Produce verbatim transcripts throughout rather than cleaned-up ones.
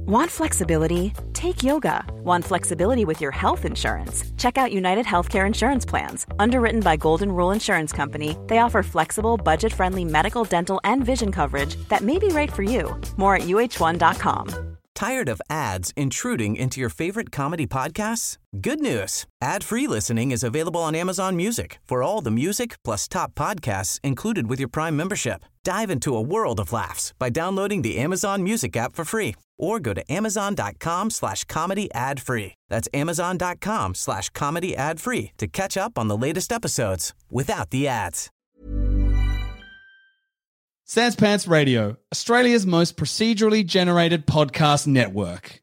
Want flexibility? Take yoga. Want flexibility with your health insurance? Check out United Healthcare Insurance Plans. Underwritten by Golden Rule Insurance Company, they offer flexible, budget-friendly medical, dental, and vision coverage that may be right for you. More at U H one dot com. Tired of ads intruding into your favorite comedy podcasts? Good news. Ad-free listening is available on Amazon Music for all the music plus top podcasts included with your Prime membership. Dive into a world of laughs by downloading the Amazon Music app for free or go to amazon.com slash comedy ad free. That's amazon.com slash comedy ad free to catch up on the latest episodes without the ads. Sans Pants Radio, Australia's most procedurally generated podcast network.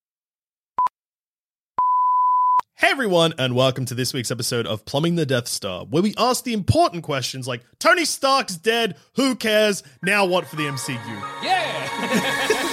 Hey everyone, and welcome to this week's episode of Plumbing the Death Star, where we ask the important questions like, Tony Stark's dead, who cares, now what for the M C U? Yeah!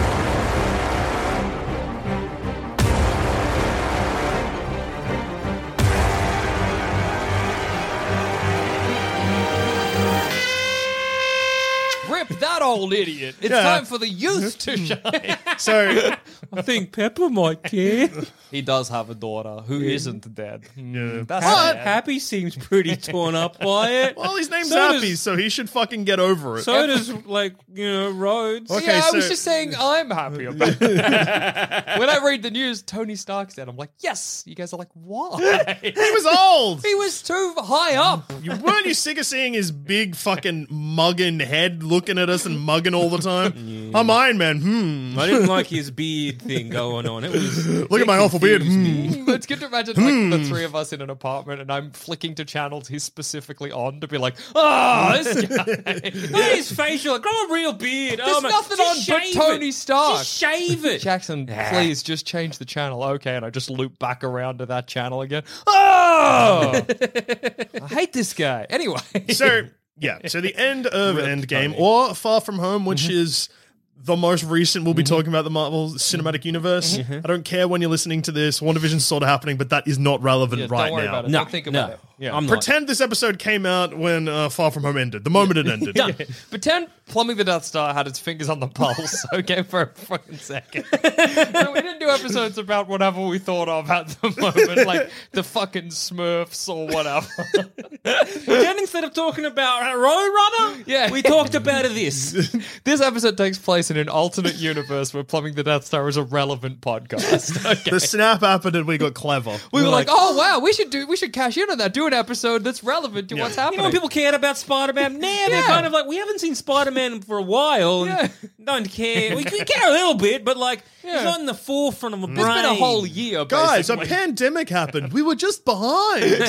Rip that old idiot. It's Yeah. time for the youth to shine. So, I think Pepper might care. He does have a daughter who isn't dead. Mm, that's But- sad. Happy seems pretty torn up by it. well, his name's So Happy, does- so he should fucking get over it. So does, like, you know, Rhodes. Okay, yeah, I was so- just saying I'm happy about it. When I read the news, Tony Stark's dead, I'm like, yes. You guys are like, why? he was old! He was too high up. You, weren't you sick of seeing his big fucking mugging head looking at us and mugging all the time? I'm Iron Man, hmm. I didn't like his beard thing going on. It was Look at my awful beard, hmm. It's good to imagine like the three of us in an apartment and I'm flicking to channels he's specifically on to be like, oh, this guy. Look at his facial. Grow a real beard. There's oh my, nothing just on but shave Tony it. Stark. Just shave it. Jackson, please just change the channel. Okay, and I just loop back around to that channel again. Oh! I hate this guy. Anyway. So, yeah, so the end of Rip Endgame, Tony. or Far From Home, which is the most recent, we'll be talking about the Marvel Cinematic Universe. I don't care when you're listening to this. WandaVision's sort of happening, but that is not relevant Yeah, right don't worry now. about it. No, Don't think no. about it. Yeah. I'm not. Pretend this episode came out when uh, Far From Home ended, the moment it ended. Done. Pretend Plumbing the Death Star had its fingers on the pulse, okay, for a fucking second. So we didn't do episodes about whatever we thought of at the moment, like the fucking Smurfs or whatever. Then instead of talking about Roadrunner, Yeah. we talked about this. This episode takes place in an alternate universe where Plumbing the Death Star is a relevant podcast. Okay. The snap happened and we got clever. We were like, oh wow, we should do we should cash in on that, do an episode that's relevant to what's You happening. know, when people cared about Spider-Man, now they're Yeah. kind of like, we haven't seen Spider-Man for a while. And Yeah. don't care. We, we care a little bit, but like, Yeah. he's not in the forefront of my brain. It's been a whole year, Guys, a basically. pandemic happened. We were just behind.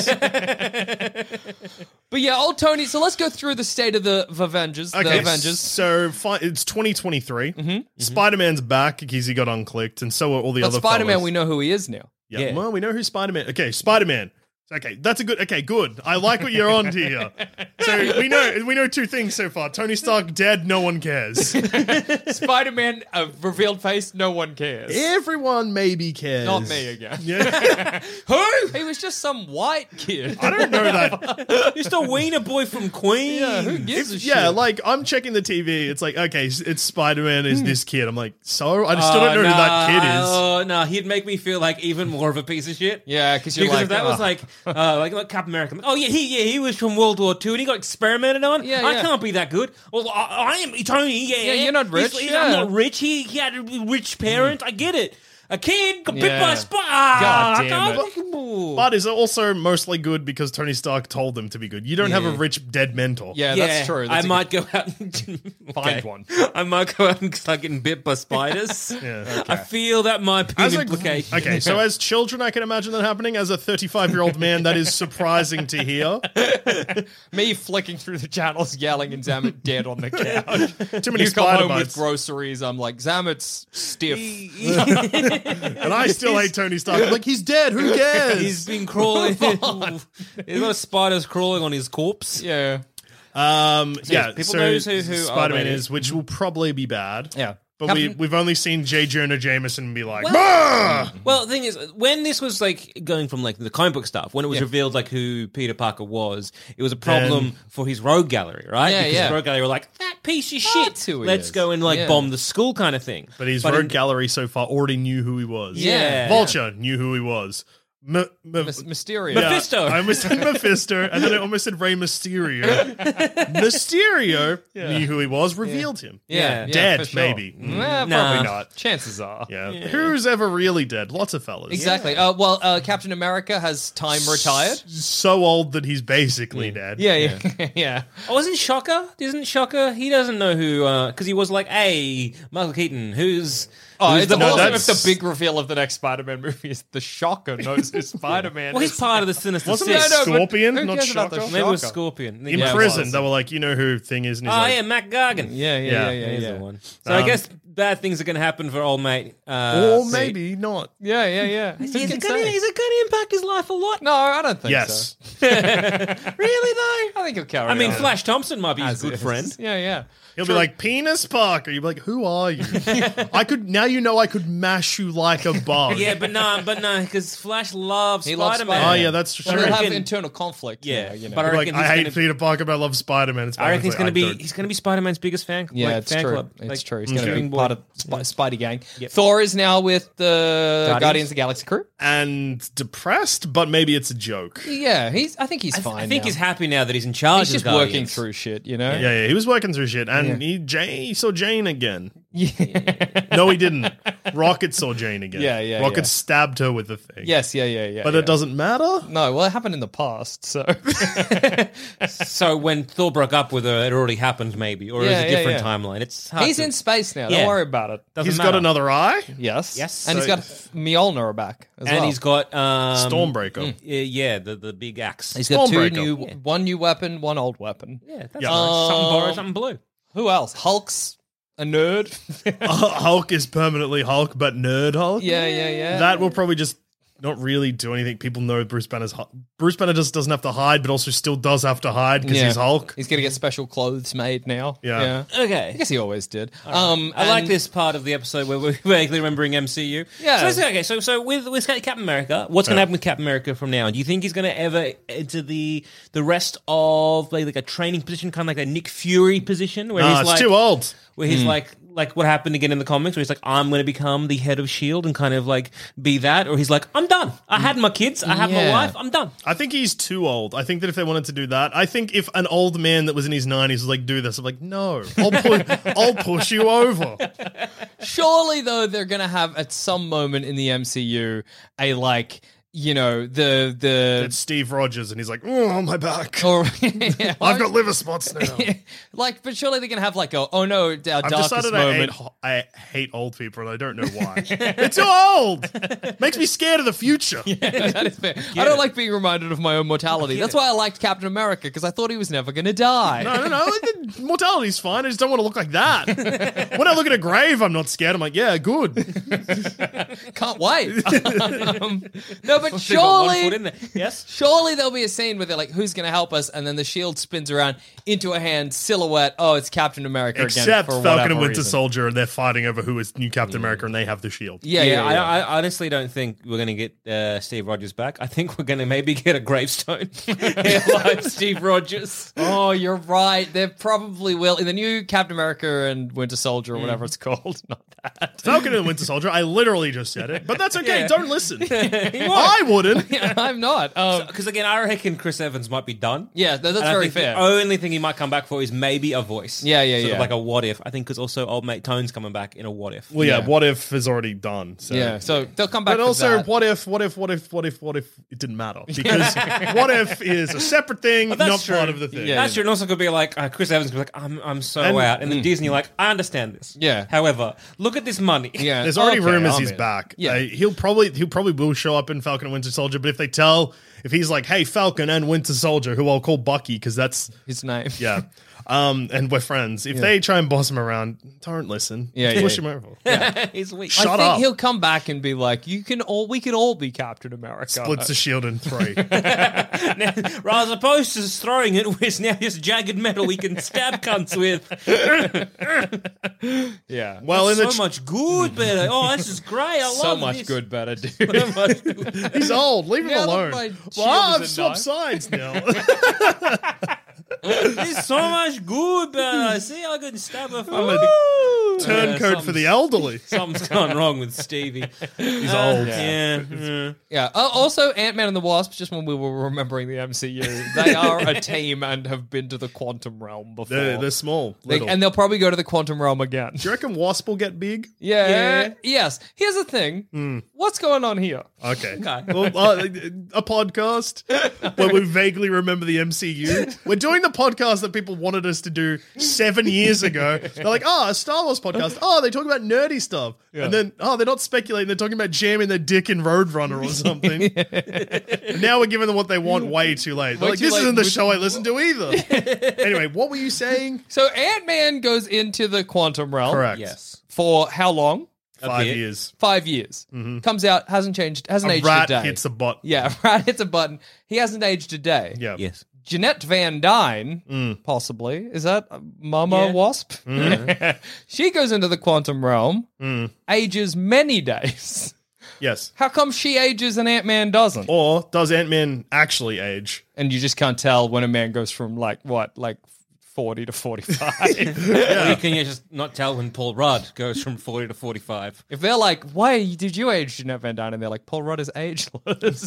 But yeah, old Tony. So let's go through the state of the of Avengers. The Okay, Avengers. so fi- it's twenty twenty-three. Spider-Man's back because he got unclicked, and so are all the But other Spider-Man, fellas. we know who he is now. Yeah. Yeah. Well, we know who Spider-Man. Okay, Spider-Man. Okay, that's a good. Okay, good. I like what you're on to here. So we know we know two things so far. Tony Stark dead. No one cares. Spider-Man, a revealed face, no one cares. Everyone maybe cares. Not me again. Yeah. Who? He was just some white kid. I don't know that. Just a wiener boy from Queens. Yeah, who gives a shit? Yeah, like I'm checking the T V. It's like, okay, it's Spider-Man is this kid. I'm like, so I just still Oh, don't know nah, who that kid is. Oh, no, he'd make me feel like even more of a piece of shit. Yeah, because you're Because like, if that oh. was like, uh, like, like Captain America. Oh yeah, he yeah he was from World War Two and he got experimented on. Yeah, I yeah. can't be that good. Well, I, I am Tony. Yeah, Yeah, you're not rich, He's- he's- yeah. I'm not rich. He he had a rich parent. I get it. A kid got bit Yeah. by a spider. Ah, God damn it. But is also mostly good because Tony Stark told them to be good. You don't have a Yeah. rich dead mentor. Yeah, that's true. That's I a might go out and Find Okay. one. I might go out and start getting bit by spiders. Yeah. I feel that might be As an a- implication. okay, so as children, I can imagine that happening. As a thirty-five-year-old man, that is surprising to hear. Me flicking through the channels, yelling, and Zamet dead on the couch. Too many You come spider home with bites. groceries. I'm like, Zamet's stiff. And I still hate Tony Stark. I'm like, he's dead. Who cares? He's been crawling. He's got spiders crawling on his corpse. Yeah. Um, yeah, people so know who- who- Spider-Man oh, is, which will probably be bad. Yeah. But Captain- we, we've only seen J. Jonah Jameson be like, "Bah!" Well, the thing is, when this was like going from like the comic book stuff, when it was Yeah. revealed like who Peter Parker was, it was a problem Then- for his rogue gallery, right? Yeah, because yeah. his rogue gallery were like, that piece of shit. who he Let's is. go and like Yeah. bomb the school kind of thing. But his But rogue in- gallery so far already knew who he was. Yeah. Vulture knew who he was. M- M- Mys- Mysterio. Yeah, Mephisto. I almost said Mephisto, and then I almost said Rey Mysterio. Mysterio knew who he was, revealed him. Yeah, yeah, Dead, for sure. maybe. Mm, eh, Nah. Probably not. Chances are. Yeah. Who's ever really dead? Lots of fellas. Exactly. Uh, well, uh, Captain America has time retired. So old that he's basically dead. Yeah, yeah, yeah. Oh, isn't Shocker? Isn't Shocker? He doesn't know who, because he was like, hey, Michael Keaton, who's. Oh, who's it's the no, awesome that's- if the big reveal of the next Spider-Man movie is the Shocker knows who Spider-Man Well, is. he's part of the Sinister Wasn't Six. it No, no, but Scorpion, who not cares about the Shocker? Maybe it was Shocker. Scorpion. In Yeah, it prison, was. they were like, you know who Thing is? And he's Oh, like, yeah, Mac Gargan. Yeah, yeah, Yeah. yeah, yeah. He's yeah. the one. So I Um, guess bad things are going to happen for old mate. Uh, or Pete. maybe not. Yeah, yeah, yeah. Is Who it can going say? to impact his life a lot? No, I don't think Yes. so. Really, though? I think he'll carry I mean, on. Flash Thompson might be his As good is. friend. Yeah, yeah. He'll be like, Penis Parker. You'll be like, who are you? I could, now you know I could mash you like a bug. Yeah, but no, but no, because Flash loves He loves Spider-Man. Oh, Spider-Man. yeah, that's true. Well, they'll have reckon- internal conflict. Yeah, you know, but I Like, reckon I he's hate gonna- Peter Parker, but I love Spider-Man. I reckon he's going to be he's going to be Spider-Man's biggest fan. yeah, like, it's fan true. club. It's Like, true. He's going to Okay. be part of Sp- Spidey gang. Yep. Thor is now with the Guardians. Guardians, of the Galaxy crew. And depressed, but maybe it's a joke. Yeah, he's. I think he's I, th- fine. I think now. he's happy now that he's in charge. He's just of working Guardians. through shit. You know. Yeah, yeah, he was working through shit, and Yeah. he, Jane, he saw Jane again. Yeah. No, he didn't. Rocket saw Jane again. Yeah, yeah, Rocket yeah. stabbed her with the thing. Yes. Yeah. Yeah. Yeah. but yeah. it doesn't matter. No, well, it happened in the past, so So when Thor broke up with her, it already happened, maybe, or Yeah, is it a yeah, different yeah. timeline? It's hard he's to- in space now. Yeah. Don't worry about it. Doesn't He's matter. got another eye. Yes, Yes. and he's So- got Mjolnir back as and well. he's got um, Stormbreaker. Yeah, yeah, the the big axe. He's got two Stormbreaker. new, Yeah. one new weapon, one old weapon. yeah, that's Yeah. nice. Something borrowed, Um, something blue. Who else? Hulk's a nerd. Hulk is permanently Hulk, but Nerd Hulk. yeah, yeah, yeah. That will probably just not really do anything. People know Bruce Banner's Hulk. Bruce Banner just doesn't have to hide, but also still does have to hide because Yeah. he's Hulk. He's gonna get special clothes made now. Yeah. Okay. I guess he always did. Um, I like and- this part of the episode where we're vaguely remembering M C U. Yeah. So, let's- okay, so so with with Captain America, what's going to happen with Captain America from now on? Do you think he's going to ever enter the the rest of like, like a training position, kind of like a Nick Fury position, where Nah, he's it's like too old. where he's like like what happened again in the comics, where he's like, I'm going to become the head of Shield and kind of like be that, or he's like, I'm done. I had my kids, I have my Yeah. wife, I'm done. I think he's too old. I think that if they wanted to do that, I think if an old man that was in his nineties was like, do this, I'm like, no, I'll, pu- I'll push you over. Surely, though, they're gonna have at some moment in the M C U a like, you know, the the It's Steve Rogers, and he's like, oh, my back. or yeah, I've got liver spots now. like, but surely they're gonna have like a oh no, our I've darkest decided I moment. hate, I hate old people, and I don't know why. They're too old. Makes me scared of the future. That is fair. I don't like being reminded of my own mortality. That's why I liked Captain America, because I thought he was never gonna die. No, no, no. the Mortality's fine. I just don't want to look like that. When I look at a grave, I'm not scared. I'm like, yeah, good. Can't wait. um, no, but They've got one foot surely, in there. Yes. surely there'll be a scene where they're like, "Who's going to help us?" And then the shield spins around into a hand silhouette. Oh, it's Captain America Except again. For Falcon whatever and Winter reason. Soldier, and they're fighting over who is new Captain America, and they have the shield. Yeah, yeah, Yeah, yeah. I, I honestly don't think we're going to get uh, Steve Rogers back. I think we're going to maybe get a gravestone. Like Steve Rogers. Oh, you're right. They probably will in the new Captain America and Winter Soldier or whatever it's called. Not that. Falcon and Winter Soldier, I literally just said it, but that's okay. Yeah. Don't listen. I wouldn't. I'm not. Um, Because again, I reckon Chris Evans might be done. yeah, that- that's And I very think fair. The only thing he might come back for is maybe a voice. Yeah, yeah, sort yeah. Of like a what if. I think because also old mate Tone's coming back in a what if. Well, yeah, Yeah. What If is already done. So. yeah, so they'll come back. But for also, that. what if, what if, what if, what if, what if it didn't matter? Because what if is a separate thing, that's not true. part of the thing. Yeah. That's true. And also could be like uh, Chris Evans could be like, I'm I'm so And- out, and then Disney like, I understand this. Yeah. However, look at this money. Yeah. There's already Okay, rumors I'm he's in. back. Yeah. Uh, he'll probably he'll probably will show up in Falcon and Winter Soldier. But if they tell, if he's like, hey, Falcon and Winter Soldier, who I'll call Bucky because that's his name. yeah, um, and we're friends. If they try and boss him around, don't listen. Yeah, Just push yeah. him over. He's weak. Shut I think up. he'll come back and be like, "You can all, we can all be Captain America." Splits the shield in three. Now, as opposed to throwing it, it's now just jagged metal we can stab cunts with. yeah, Well, in the so ch- much good, better. Oh, this is great. I so love much this. good better, dude. So much good. he's old. Leave him Yeah, look, alone. my Well, shield I've is a swapped knife. sides now. There's so much good, but I see I can stab her. I'm a turncoat Yeah, for the elderly. Something's gone wrong with Stevie. He's Uh, old. Yeah. yeah. Yeah. Uh, also, Ant-Man and the Wasp, just when we were remembering the M C U, they are a team and have been to the quantum realm before. They're, they're small. They- Little. and they'll probably go to the quantum realm again. Do you reckon Wasp will get big? Yeah. Yeah. Yes. Here's the thing. What's going on here? Okay. Okay. Well, uh, a podcast where we vaguely remember the M C U. We're doing the podcast that people wanted us to do seven years ago. They're like, oh, a Star Wars podcast. Oh, they talk about nerdy stuff. And then, oh, they're not speculating. They're talking about jamming their dick in Roadrunner or something. And now we're giving them what they want way too late. They're Way like, too this late. isn't the show I listen to either. Anyway, what were you saying? So Ant-Man goes into the quantum realm. Correct. Yes. For how long? Five bit. years. Five years. Comes out, hasn't changed, hasn't A aged rat a day. hits a bot. Yeah, rat hits a button. He hasn't aged a day. Yeah. Yes. Jeanette Van Dyne, possibly. Is that Mama Yeah. Wasp? She goes into the quantum realm, ages many days. Yes. How come she ages and Ant-Man doesn't? Or does Ant-Man actually age? And you just can't tell when a man goes from like, what, like forty to forty-five. Or you can just not tell when Paul Rudd goes from forty to forty-five. If they're like, why did you age Jeanette Van Dyne? And they're like, Paul Rudd is ageless.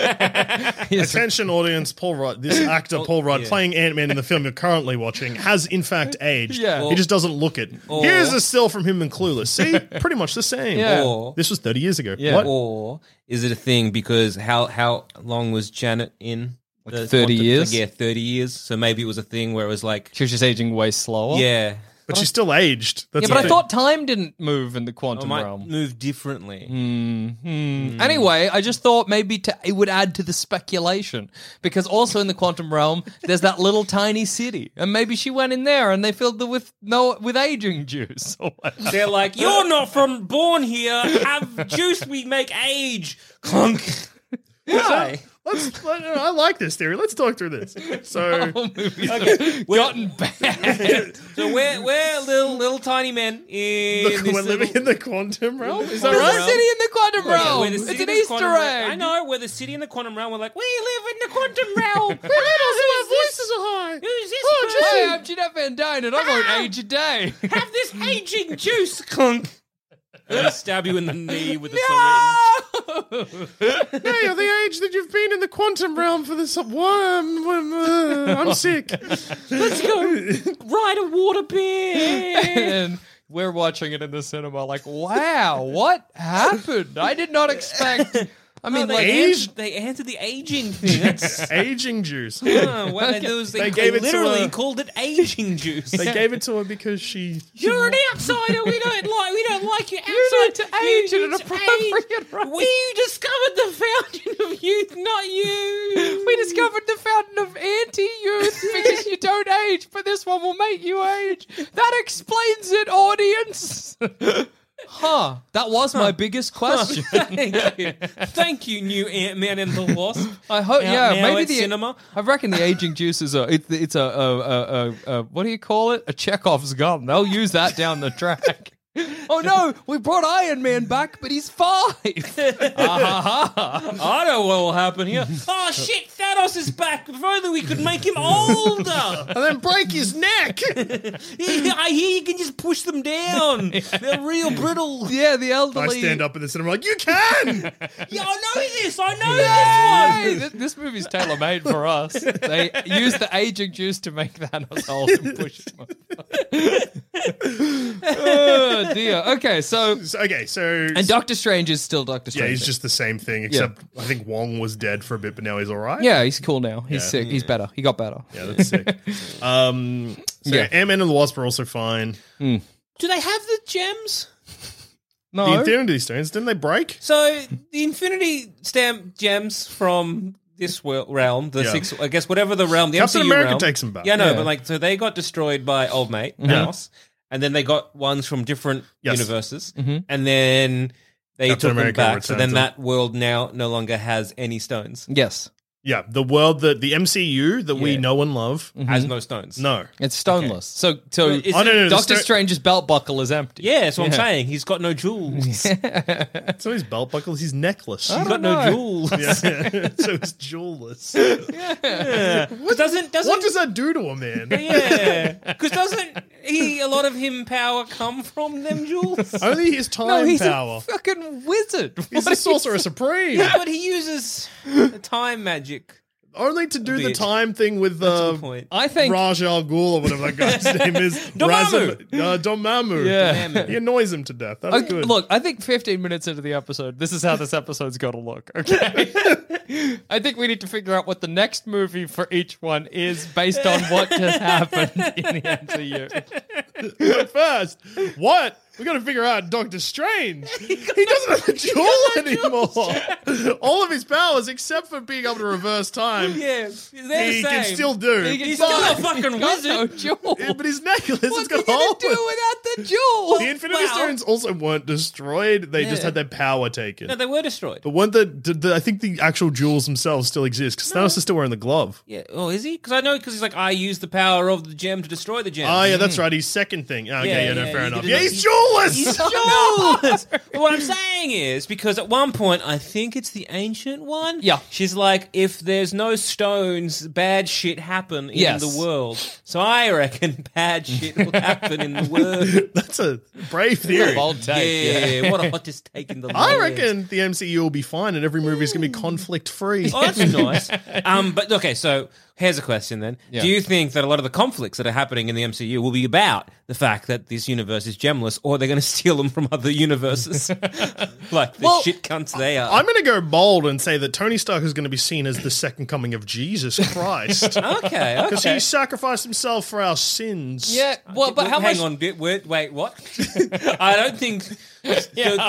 He's- Attention audience, Paul Rudd, this actor Paul Rudd yeah. playing Ant-Man in the film you're currently watching has in fact aged. Yeah. He just doesn't look it. Or- Here's a still from him in Clueless. See? Pretty much the same. Yeah. Or, This was thirty years ago. Yeah. What? or is it a thing because how how long was Janet in? Like the thirty quantum- years? Yeah, thirty years. So maybe it was a thing where it was like, She was just aging way slower. yeah, But she's still aged. That's Yeah, the but I thing. thought time didn't move in the it quantum might realm. move differently. Hmm. Anyway, I just thought maybe to, it would add to the speculation because also in the quantum realm, there's that little tiny city, and maybe she went in there and they filled it with no with aging juice. Or whatever. They're like, you're not from born here. Have juice we make age. Clunk. Why? Let's, let, I like this theory. Let's talk through this. So, Okay, gotten bad. So we're we're little little tiny men in look, this we're living little- in the quantum realm? Is that There's right? a city in the quantum realm. We're the It's city an in the Easter quantum realm. egg. I know, we're the city in the quantum realm. We're like, we live in the quantum realm. Our voices are high. Who's this Oh, person? Hi, I'm Jeanette Van Dyne, and I won't age a day. Have this aging juice. Clunk. And I stab you in the knee with a syringe. Hey, you're the age that you've been in the quantum realm for this worm. Uh, I'm sick. Let's go ride a water bear. And we're watching it in the cinema, like, wow, what happened? I did not expect. I mean, they, like, age- answered, they answered the aging thing. That's Aging juice. oh, well, they, was, they, They they gave it to literally her. called it aging juice. They gave it to her because she. You're an outsider. We don't like. We don't like you outside. You need to age You at an need to appropriate age. rate. We discovered the fountain of youth, not you. we discovered the fountain of anti-youth because you don't age, but this one will make you age. That explains it, audience. Huh. That was my biggest question. Thank you. Thank you, new Ant-Man and the Wasp. I hope, Now- yeah, now maybe at the cinema. I reckon the aging juice is a it, it's a, a, a, a, a what do you call it? A Chekhov's gun. They'll use that down the track. Oh no, we brought Iron Man back, but he's five. I know what will happen here. Oh shit, Thanos is back. If only we could make him older. And then break his neck. I hear you can just push them down. They're real brittle. Yeah, the I elderly. stand up in the cinema like, you can! Yeah, I know this. I know Hey, this one. th- this movie's tailor made for us. They use the aging juice to make Thanos old and push him up. Oh dear. Okay, so So- okay, so. and Doctor Strange is still Doctor yeah, Strange. he's just the same thing, except I think Wong was dead for a bit, but now he's all right. yeah, he's cool now. He's Yeah. sick. He's better. He got better. Yeah, that's sick. Um, so Yeah. Ant-Man and the Wasp are also fine. Do they have the gems? No. The Infinity Stones, didn't they break? So the Infinity Stamp gems from this world, realm, the Yeah. six, I guess, whatever the realm, the Captain M C U America realm, takes them back. Yeah, no, Yeah. but like, so they got destroyed by old mate Thanos, and then they got ones from different Yes. universes, and then they Captain took America them back. So returned then them. that world now no longer has any stones. Yes. Yeah, the world that the M C U that we Yeah. know and love. Has no stones. No. It's stoneless. So, so Is Oh, no, no, no, the Doctor sto- Strange's belt buckle is empty. Yeah, that's what I'm saying. He's got no jewels. So his belt buckle, his necklace. He's got no jewels. Yeah. So it's jewelless. Yeah. 'Cause doesn't doesn't What does that do to a man? yeah? Because doesn't he a lot of him power come from them jewels? Only his time No, he's power. a fucking wizard. He's What the are you sorcerer supreme. But he uses the time magic. Only to do the Bit. time thing with That's uh, the point. I think Raj Al Ghul or whatever that guy's name is. Dormammu. Razam- uh, Dormammu. Yeah. He annoys him to death. That's Okay, good. look, I think fifteen minutes into the episode, this is how this episode's going to look, okay? I think we need to figure out what the next movie for each one is based on what just happened in the M C U. But first, what? We got to figure out Doctor Strange. He doesn't have a jewel anymore. All of his powers, except for being able to reverse time, Yeah, they're he the can same. still do. He's still a fucking Got wizard. no jewel. Yeah, but his necklace has What's got he gonna holes. do without the jewel? The Infinity Well- Stones also weren't destroyed. They just Yeah. had their power taken. No, they were destroyed. But one that the, the, I think the actual jewels themselves still exist because Thanos is still wearing the glove. Yeah. Oh, is he? Because I know because he's like, I use the power of the gem to destroy the gem. Oh yeah, that's right. His second thing. Okay, yeah, Yeah, no, yeah, fair he enough. did it Yeah, on- he's jewelless. He's jewels. But what I'm saying is because at one point I think it's the ancient one. Yeah. she's like, if there's no stones, bad shit happen in Yes. the world. So I reckon bad shit will happen in the world. That's a brave theory. Bold take. Yeah, what a hottest take in the I land. reckon the M C U will be fine and every movie is going to be conflict free. Oh, that's nice. Um, but okay, so here's a question then. Yeah. Do you think that a lot of the conflicts that are happening in the M C U will be about the fact that this universe is gemless, or they're going to steal them from other universes? Like the Well, shit cunts they are. I'm going to go bold and say that Tony Stark is going to be seen as the second coming of Jesus Christ. okay, Because okay. he sacrificed himself for our sins. Yeah, well, but how Hang much... on, bit. Wait, wait, what? I don't think the,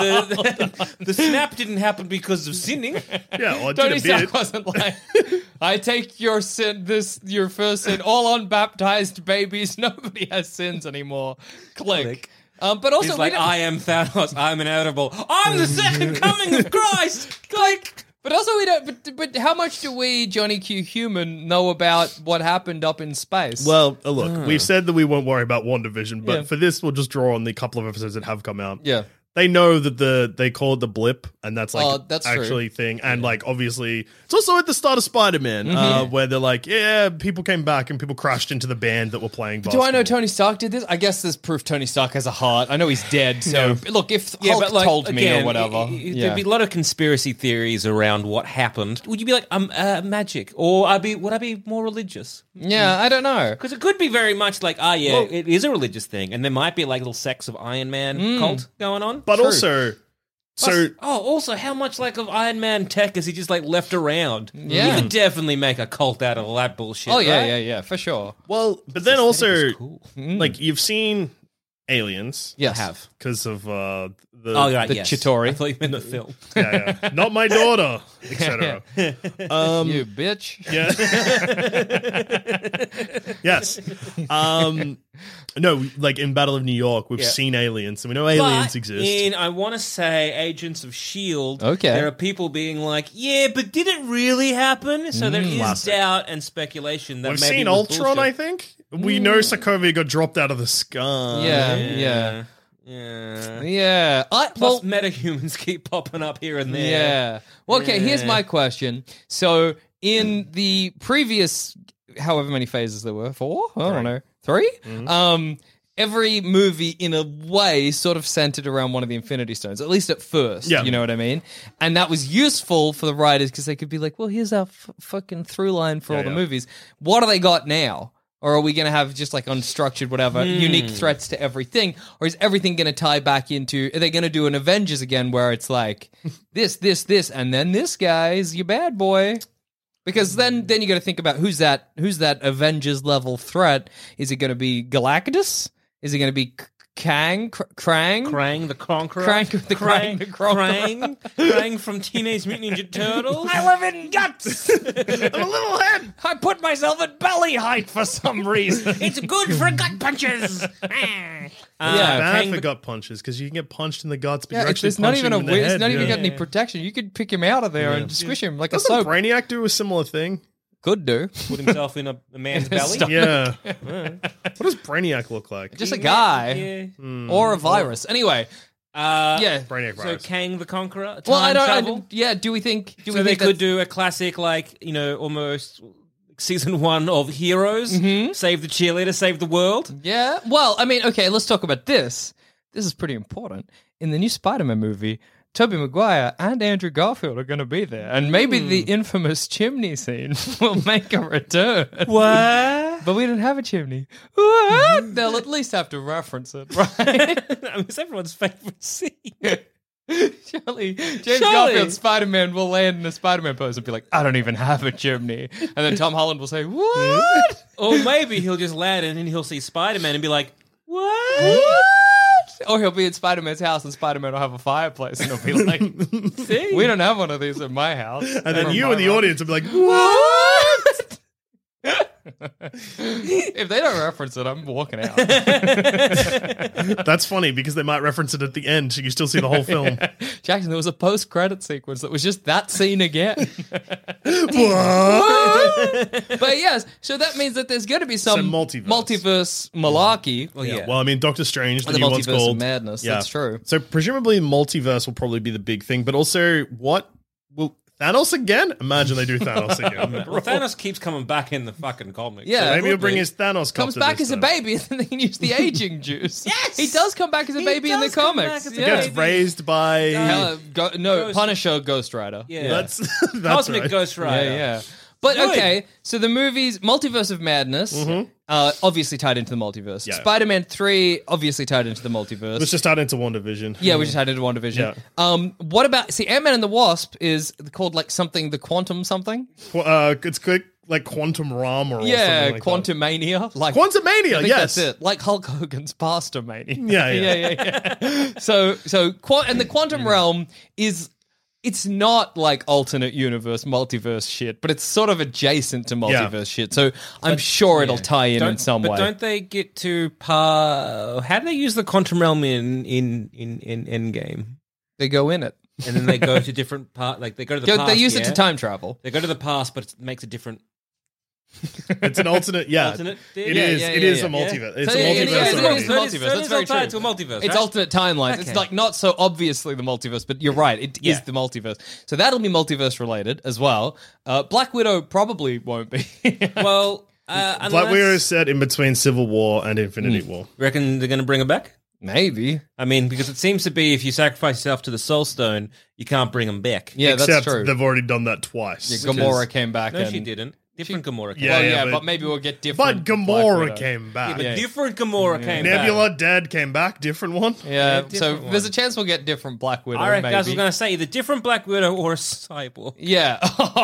the, the, the snap didn't happen because of sinning. Yeah, well, it Tony did a Stark bit. wasn't like, I take your sin, this your first sin, all unbaptized babies. Nobody has sins anymore. Click. Click. Um, but also, He's we like, don't- I am Thanos. I'm inedible. I'm the second coming of Christ. Click. But also, we don't. But, but how much do we, Johnny Q Human, know about what happened up in space? Well, uh, look, we've said that we won't worry about WandaVision, but Yeah. for this, we'll just draw on the couple of episodes that have come out. yeah. They know that the they call it the blip, and that's like Oh, that's true. actually thing. And like obviously, it's also at the start of Spider Man, Mm-hmm. uh, where they're like, yeah, people came back and people crashed into the band that were playing. Do I know basketball. Tony Stark did this? I guess there's proof Tony Stark has a heart. I know he's dead. So look, if Yeah, Hulk but like, told me again, or whatever, i- i- yeah. there'd be a lot of conspiracy theories around what happened. Would you be like, um, uh, magic, or I be would I be more religious? yeah, I don't know. Because it could be very much like, ah, yeah, Well- it is a religious thing, and there might be like a little sects of Iron Man Mm. cult going on. But True. also, so Plus- oh, also, how much like of Iron Man tech has he just like left around? Yeah. You could definitely make a cult out of all that bullshit. Oh yeah, right? yeah, yeah, for sure. well, but then also, Aesthetic is cool. like you've seen Aliens, Yes. I have. because of uh, the Oh, right, the yes. Chitauri. I thought you meant the film. yeah, yeah. not my daughter, et cetera. Um, You bitch. Yeah. Yes. Um, no, like in Battle of New York, we've Yeah. seen aliens, so we know aliens But exist. in, I want to say, Agents of S H I E L D, Okay. there are people being like, yeah, but did it really happen? So there is Classic. doubt and speculation that We've maybe seen it was Ultron, I bullshit. think. We know Sokovia got dropped out of the sky. Yeah, yeah, Yeah. yeah. I, Plus, well, metahumans keep popping up here and there. yeah. Well, okay. Here's Yeah. my question. So, in the previous, however many phases there were, four? I don't know, 3 Mm-hmm. Um, every movie, in a way, sort of centered around one of the Infinity Stones, at least at first. Yeah. You know what I mean? And that was useful for the writers because they could be like, "Well, here's our f- fucking through line for Yeah, all the yeah. movies. What do they got now?" Or are we going to have just like unstructured, whatever, unique threats to everything? Or is everything going to tie back into, are they going to do an Avengers again where it's like this, this, this, and then this guy's your bad boy? Because then then you got to think about who's that who's that Avengers level threat? Is it going to be Galactus? Is it going to be K- Kang? Kr- Krang? Krang the Conqueror. Krang the Krang the Conqueror. Krang. Krang from Teenage Mutant Ninja Turtles. I live in guts! I'm a little head. I put myself at belly height for some reason. It's good for gut punches. Uh, Yeah, Bad Kang for the- gut punches because you can get punched in the guts, but Yeah, you're it's, actually it's not punching even a him in the weird. It's head, not even yeah. got any protection. You could pick him out of there and squish him like a Doesn't soap. Brainiac do a similar thing? Could do. put himself in a, a man's belly. Stop. Yeah. What does Brainiac look like? Just a guy Yeah. or a virus. Anyway, Uh, yeah. Brainiac So virus. Kang the Conqueror. Time Well, I don't. I travel. don't- yeah. Do we think? Do so we they think could that's- do a classic, like, you know, almost season one of Heroes. Save the cheerleader, save the world. Yeah. Well, I mean, okay. Let's talk about this. This is pretty important. In the new Spider-Man movie, Tobey Maguire and Andrew Garfield are going to be there, and maybe the infamous chimney scene will make a return. What? But we don't have a chimney. What? They'll at least have to reference it, right? I mean, it's everyone's favorite scene. Surely James Surely. Garfield's Spider-Man will land in a Spider-Man pose and be like, I don't even have a chimney. And then Tom Holland will say, what? Or maybe he'll just land and then he'll see Spider-Man and be like, what? What? Or he'll be in Spider-Man's house and Spider-Man will have a fireplace and he'll be like, See? we don't have one of these at my house. And then From you my in the mom. audience will be like, what? If they don't reference it, I'm walking out. That's funny because they might reference it at the end so you still see the whole film. Jackson, there was a post-credit sequence that was just that scene again. What? But yes, so that means that there's going to be some Some multiverse. multiverse malarkey. Well, yeah. Well, I mean, Doctor Strange, the, The new one's multiverse of called madness, that's true. So presumably, multiverse will probably be the big thing, but also, what will Thanos again? Imagine they do Thanos again. Well, Thanos keeps coming back in the fucking comics. Yeah. Maybe he'll would bring be. his Thanos Comes copter back this as a time. baby, and then they can use the aging juice. Yes! He does come back as a He baby in the does come back comics. as a Yeah. Gets raised by. Hell, go, no, Ghost- Punisher, Ghost Rider. Yeah. That's that's Cosmic right. Ghost Rider. Yeah, yeah. But Good. okay, so the movies, Multiverse of Madness, uh, obviously tied into the multiverse. Mm-hmm. Yeah. Spider-Man three, obviously tied into the multiverse. Let's just add into WandaVision. Yeah, we just had it in one division. Yeah. Um, what about see Ant-Man and the Wasp is called like something the Quantum something? Qu- Uh, it's quick, like Quantum Ram or Yeah, something like Quantum Mania. Like that. Quantum I Mania, think yes. that's it. Like Hulk Hogan's Pasta Mania. Yeah, yeah. yeah, yeah, yeah. So, so, qua- and the quantum realm is. It's not like alternate universe, multiverse shit, but it's sort of adjacent to multiverse Yeah. shit. So I'm sure it'll tie in Don't- in some but way. don't they get to par? How do they use the quantum realm in in in in Endgame? They go in it. And then they go to different part. Like they go to the Go- past. they use it yeah? to time travel. They go to the past, but it makes a different. It's an alternate, yeah. Alternate thing? It Yeah, is. yeah, it yeah, is yeah. a multiverse. It's So, a yeah, it multiverse. is, it already. is the multiverse. So That's it's very all tied true. to a multiverse. It's right? alternate timelines. It's Okay. like not so obviously the multiverse, but you're right. It is Yeah. the multiverse. So that'll be multiverse related as well. Uh, Black Widow probably won't be. Well, uh, unless, Black Widow is set in between Civil War and Infinity Hmm. War. reckon they're going to bring her back? Maybe. I mean, because it seems to be if you sacrifice yourself to the Soul Stone, you can't bring them back. Yeah, Except that's true. they've already done that twice. Yeah, Gamora came back. No, and, she didn't. Different Gamora. Came Yeah, Well, back. yeah, but- but, maybe we'll get But different. Black Gamora Widow. came back. But Yeah. different Gamora came back. Nebula Dead came back. Different one. Yeah, Yeah, so different there's a one. chance we'll get different Black Widow. I reckon maybe. I was going to say either different Black Widow or a cyborg. Yeah,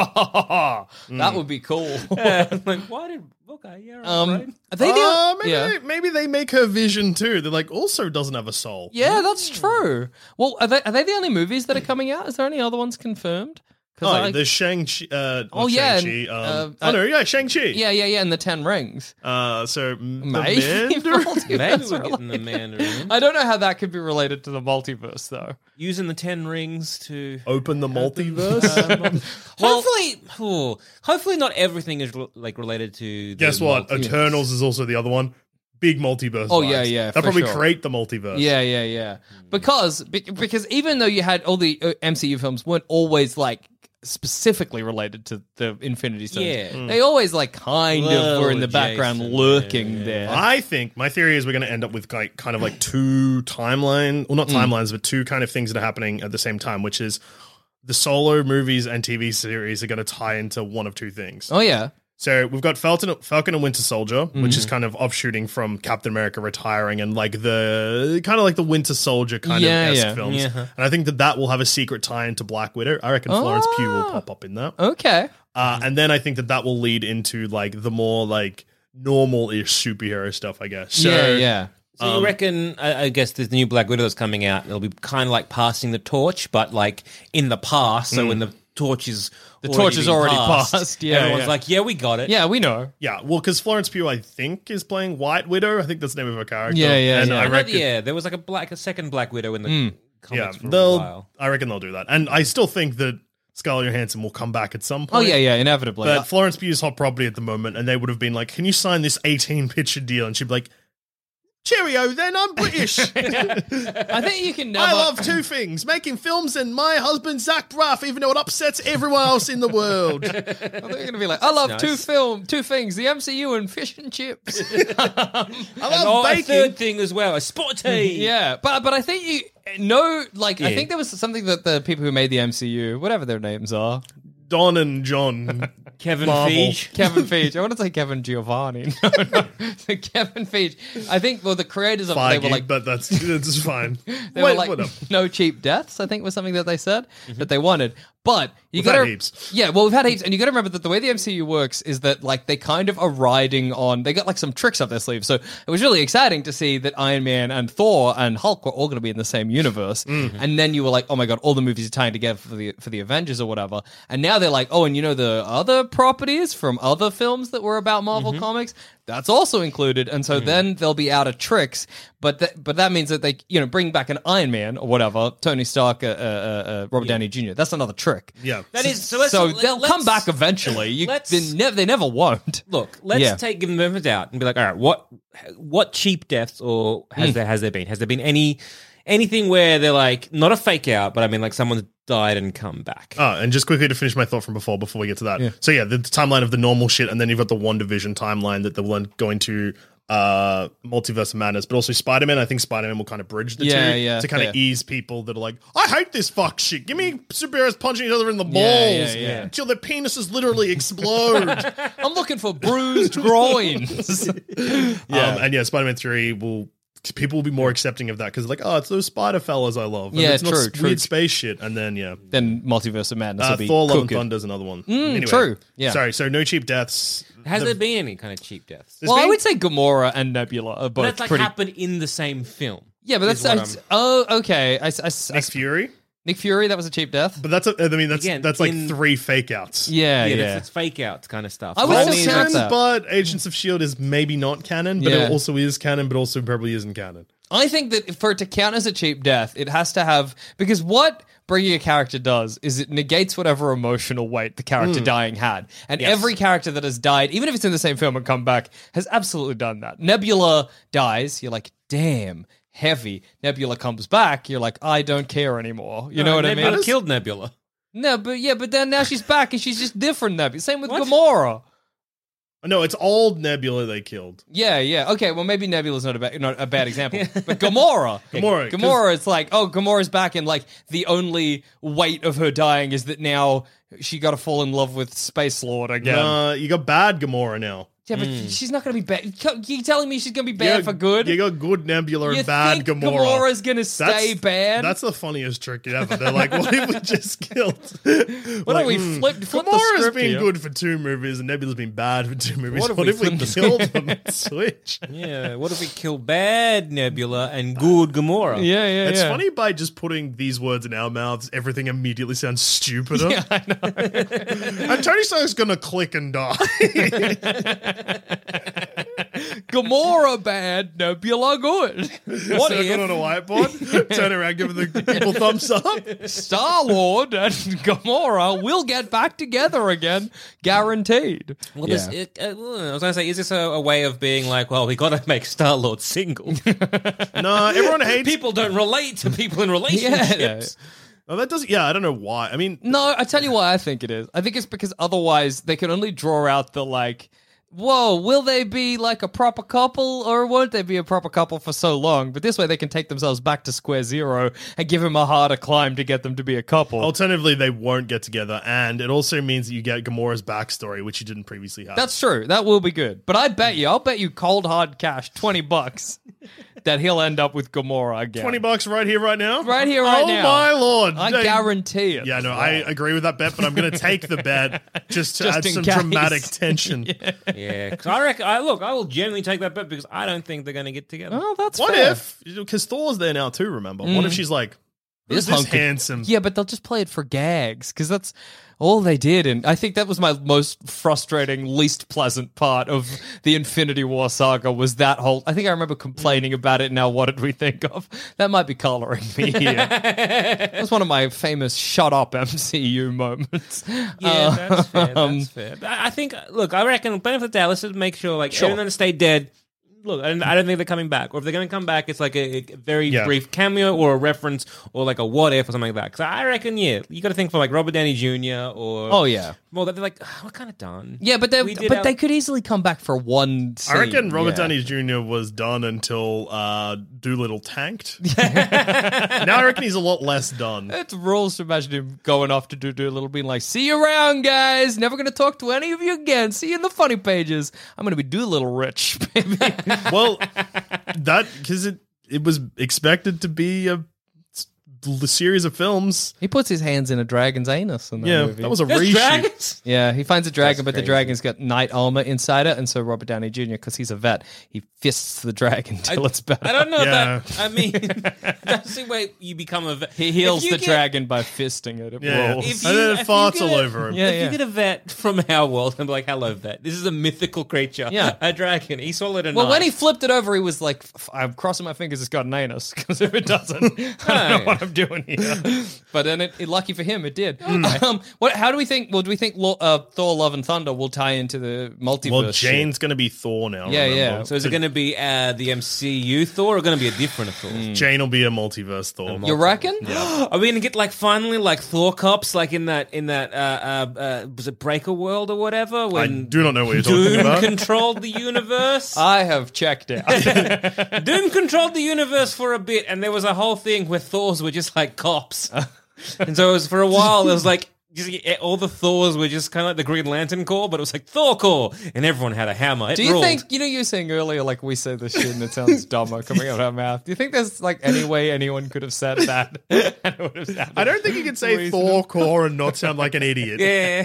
that would be cool. like, why did okay? Yeah, um, right. are they the- Uh, maybe, yeah. they, maybe they make her Vision too. They're like, also doesn't have a soul. Yeah, that's true. Well, are they, are they the only movies that are coming out? Is there any other ones confirmed? 'Cause Oh, I- the Shang-Chi. Uh, Oh, not yeah, Shang-Chi. and, Um, uh, oh, no, yeah, Shang-Chi. yeah, yeah, yeah, and the Ten Rings. Uh, so, m- Maybe. the Mandarin- Multiverse Maybe we're related. getting the Mandarin. I don't know how that could be related to the multiverse, though. Using the Ten Rings to Open the multiverse. Um, hopefully, oh, hopefully not everything is re- like related to. The Guess what? multi- Eternals is also the other one. Big multiverse. Oh, vibes. yeah, yeah, They'll for probably sure. create the multiverse. Yeah, yeah, yeah. Because be- because even though you had all the uh, M C U films weren't always like specifically related to the Infinity Stones. Yeah. Mm. They always like kind of Well, were in the background adjacent, lurking yeah, yeah. there. I think my theory is we're going to end up with like kind of like two timeline, well, not Mm. timelines, but two kind of things that are happening at the same time, which is the solo movies and T V series are going to tie into one of two things. Oh yeah. So we've got Falcon, Falcon and Winter Soldier, which Mm-hmm. is kind of offshooting from Captain America retiring and like the kind of like the Winter Soldier kind Yeah, of esque yeah. films. Yeah. And I think that that will have a secret tie into Black Widow. I reckon Florence Pugh will Oh. pop up in that. Okay. Uh, and then I think that that will lead into like the more like normal-ish superhero stuff, I guess. So, yeah, yeah. So Um, you reckon? I, I guess the new Black Widow that's coming out. It'll be kind of like passing the torch, but like in the past. So when the torch is The already torch is been already passed. Yeah, everyone's yeah. like, yeah, we got it. Yeah, we know. Yeah, well, because Florence Pugh, I think, is playing White Widow. I think that's the name of her character. Yeah, yeah, and yeah. I I know- reckon, yeah, there was like a black, a second Black Widow in the Mm. yeah, comics for a they'll. while. I reckon they'll do that, and I still think that Scarlett Johansson will come back at some Oh point. yeah, yeah, inevitably. But Florence Pugh's hot property at the moment, and they would have been like, "Can you sign this eighteen picture deal?" And she'd be like, "Cheerio, then I'm British. I think you can never. I love two things: making films and my husband Zach Braff, even though it upsets everyone else in the world." I think you're gonna be like, I love Nice. two film, two things: the M C U and fish and chips. I And love oh, a baking. third thing as well, a spot yeah, but but I think you no, like I Yeah. think there was something that the people who made the M C U, whatever their names are, Don and John. Kevin Marvel. Feige. Kevin Feige. I want to say Kevin Giovanni. No, no. Kevin Feige. I think well, the creators of it, they Feige, were like, but that's that's fine. they Wait, were like, what up? no cheap deaths. I think was something that they said that they wanted. But you We've got had to heaps. yeah. Well, we've had heaps, and you got to remember that the way the M C U works is that like they kind of are riding on. They got like some tricks up their sleeve. So it was really exciting to see that Iron Man and Thor and Hulk were all going to be in the same universe. And then you were like, oh my god, all the movies are tying together for the for the Avengers or whatever. And now they're like, oh, and you know the other properties from other films that were about Marvel comics. That's also included, and so then they'll be out of tricks. But th- but that means that they you know bring back an Iron Man or whatever, Tony Stark, uh, uh, uh, Robert Downey Junior That's another trick. Yeah. That is so. Let's, So let- they'll let's- come back eventually. You, let's- they, never, they never won't. Look, let's Yeah. take give them the benefit of the doubt and be like, all right, what what cheap deaths or has there has there been? Has there been any anything where they're like not a fake out, but I mean like someone's died and come back? Oh, and just quickly to finish my thought from before, before we get to that. So yeah, the timeline of the normal shit, and then you've got the WandaVision timeline that they'll go into uh, Multiverse of Madness, but also Spider-Man. I think Spider-Man will kind of bridge the Yeah, two yeah, to kind yeah. of ease people that are like, I hate this fuck shit. Give me superheroes punching each other in the balls Yeah, yeah, yeah. until their penises literally explode. I'm looking for bruised groins. Um, and yeah, Spider-Man three will... People will be more accepting of that because like, oh, it's those spider fellas I love. And Yeah, it's not true, s- true. weird space shit. And then yeah, Then Multiverse of Madness uh, will be Thor: Love and cooking. Thunder is another one. Mm, true, yeah. Sorry. So no cheap deaths. Has The- there been any kind of cheap deaths? There's Well, I been- would say Gamora and Nebula are both That's like pretty. happened in the same film. Yeah, but is that's what I- I'm- oh okay. I, I, I, Nick Fury. Nick Fury, that was a cheap death. But that's a, I mean that's Again, that's like in- three fake outs. Yeah, Yeah, yeah. That's, it's fake out kind of stuff. I would But still mean, count canon, that. but Agents of Shield is maybe not canon, but Yeah. it also is canon, but also probably isn't canon. I think that for it to count as a cheap death, it has to have because what bringing a character does is it negates whatever emotional weight the character dying had, and every character that has died, even if it's in the same film and come back, has absolutely done that. Nebula dies, you're like, damn, heavy. Nebula comes back, you're like, I don't care anymore. You know what I Nebula mean? killed Nebula. No, but yeah, but then now she's back and she's just different Nebula. Same with What? Gamora. No, it's old Nebula they killed. Yeah, yeah. Okay, well, maybe Nebula's not a bad, not a bad example, but Gamora, Gamora, 'cause- Gamora. It's like, oh, Gamora's back, and like the only weight of her dying is that now she got to fall in love with Space Lord again. Uh, you got bad Gamora now. yeah, but she's not going to be bad. You telling me she's going to be bad You got- for good? You got good Nebula You and bad think Gamora. Gamora's going to stay bad? That's the funniest trick ever. They're like, what if we just killed? What like, if we hmm, flipped- flipped the Gamora's script been here? good for two movies, and Nebula's been bad for two movies. What What if if we we, flipped the killed them and switch? Yeah, what if we kill bad Nebula and good Gamora? yeah, yeah, It's yeah. funny by just putting these words in our mouths, everything immediately sounds stupider. Yeah, I know. And Tony Stark's gonna click and die. Gamora bad, Nebula good. What Circle if on a whiteboard, turn around, give the people thumbs up. Star Lord and Gamora will get back together again, guaranteed. Well, Yeah. this, it, uh, I was going to say, is this a, a way of being like, well, we got to make Star Lord single? No, everyone hates. People don't relate to people in relationships. Oh, that doesn't. Yeah, I don't know why. I mean, No, I tell you why I think it is. I think it's because otherwise they can only draw out the like. Whoa, will they be like a proper couple or won't they be a proper couple for so long? But this way they can take themselves back to square zero and give him a harder climb to get them to be a couple. alternatively, they won't get together, and it also means that you get Gamora's backstory, which you didn't previously have. That's true. That will be good. But I bet you, I'll bet you cold hard cash, twenty bucks, that he'll end up with Gamora again. twenty bucks right here, right now. Right here, right oh, now. my lord! I They- guarantee it. Yeah, no, I agree with that bet, but I'm going to take the bet just to Just add in some case. dramatic tension. Yeah, because I reckon, I look, I will genuinely take that bet because I don't think they're going to get together. Oh, that's What fair. if? Because Thor's there now too. Remember? What Mm. if she's like, Who's This this hunk of- handsome? Yeah, but they'll just play it for gags because that's all they did. And I think that was my most frustrating, least pleasant part of the Infinity War saga was that whole. I think I remember complaining about it. Now, what did we think of? That might be coloring me here. That was one of my famous "shut up" M C U moments. Yeah, that's fair. Um, That's fair. But I I think, look, I reckon Planet of the Dallas would make sure, like, Sure. everyone that stayed dead. Look, I don't, I don't think they're coming back. Or if they're going to come back, it's like a, a very Yeah. brief cameo or a reference or like a what if or something like that. Because I reckon, yeah, you got to think for like Robert Downey Junior or. Oh, yeah. Well, they're like, "Ah, we're kind of done. Yeah, but they We did but our- they could easily come back for one scene. I reckon Robert yeah. Downey Junior was done until uh, Doolittle tanked. Now I reckon he's a lot less done. It's rules to imagine him going off to do Doolittle, being like, "See you around, guys. Never going to talk to any of you again. See you in the funny pages. I'm going to be Doolittle rich, baby." Well, that because it it was expected to be a, a series of films. He puts his hands in a dragon's anus in that Yeah, movie. that was a There's reshoot. dragons? Yeah, he finds a dragon, That's but the crazy. dragon's got knight armor inside it, and so Robert Downey Junior, because he's a vet, he fists the dragon till it's better. I don't know Yeah. if that. I mean, that's the way you become a vet. He heals If you the get- dragon by fisting it. It Yeah, rolls. If and you- then if it you farts get all a- over him. Yeah, if yeah. you get a vet from our world and be like, "Hello, vet. This is a mythical creature. Yeah. a dragon. He swallowed a Well, knife." when he flipped it over, he was like, F- I'm crossing my fingers it's got an anus, because if it doesn't, I don't know what I'm doing here. But then, it, it, lucky for him, it did. Um, what? How do we think, well, do we think Lo- uh, Thor Love and Thunder will tie into the multiverse? Well, shit? Jane's going to be Thor now. Yeah, remember? yeah. So is it going to be uh, the M C U Thor or going to be a different Thor? Jane will be a multiverse Thor. You reckon? Are we going to get like finally like Thor cops like in that in that uh, uh, uh, was it Breaker World or whatever I when do not know what you're talking Doom about. controlled the universe? I have checked out. Doom controlled the universe for a bit, and there was a whole thing where Thors were just like cops, and so it was for a while. It was like. Just, all the Thors were just kind of like the Green Lantern Corps, but it was like Thor Corps, and everyone had a hammer. It Do you ruled. think, you know, you were saying earlier, like, we say this shit and it sounds dumber coming out of our mouth. Do you think there's, like, any way anyone could have said that? And it would have sounded I don't think you can say reasonable. Thor core and not sound like an idiot. Yeah,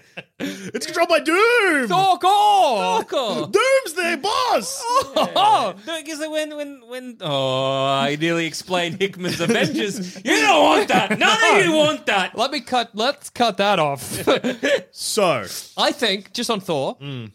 It's controlled by Doom. Thor Core! Thor Corps. Doom's their boss. Oh! No, because when when when oh, I nearly explained Hickman's Avengers. You don't want that. None of you want that. Let me cut, let's cut that off. So, I think, just on Thor, Mm.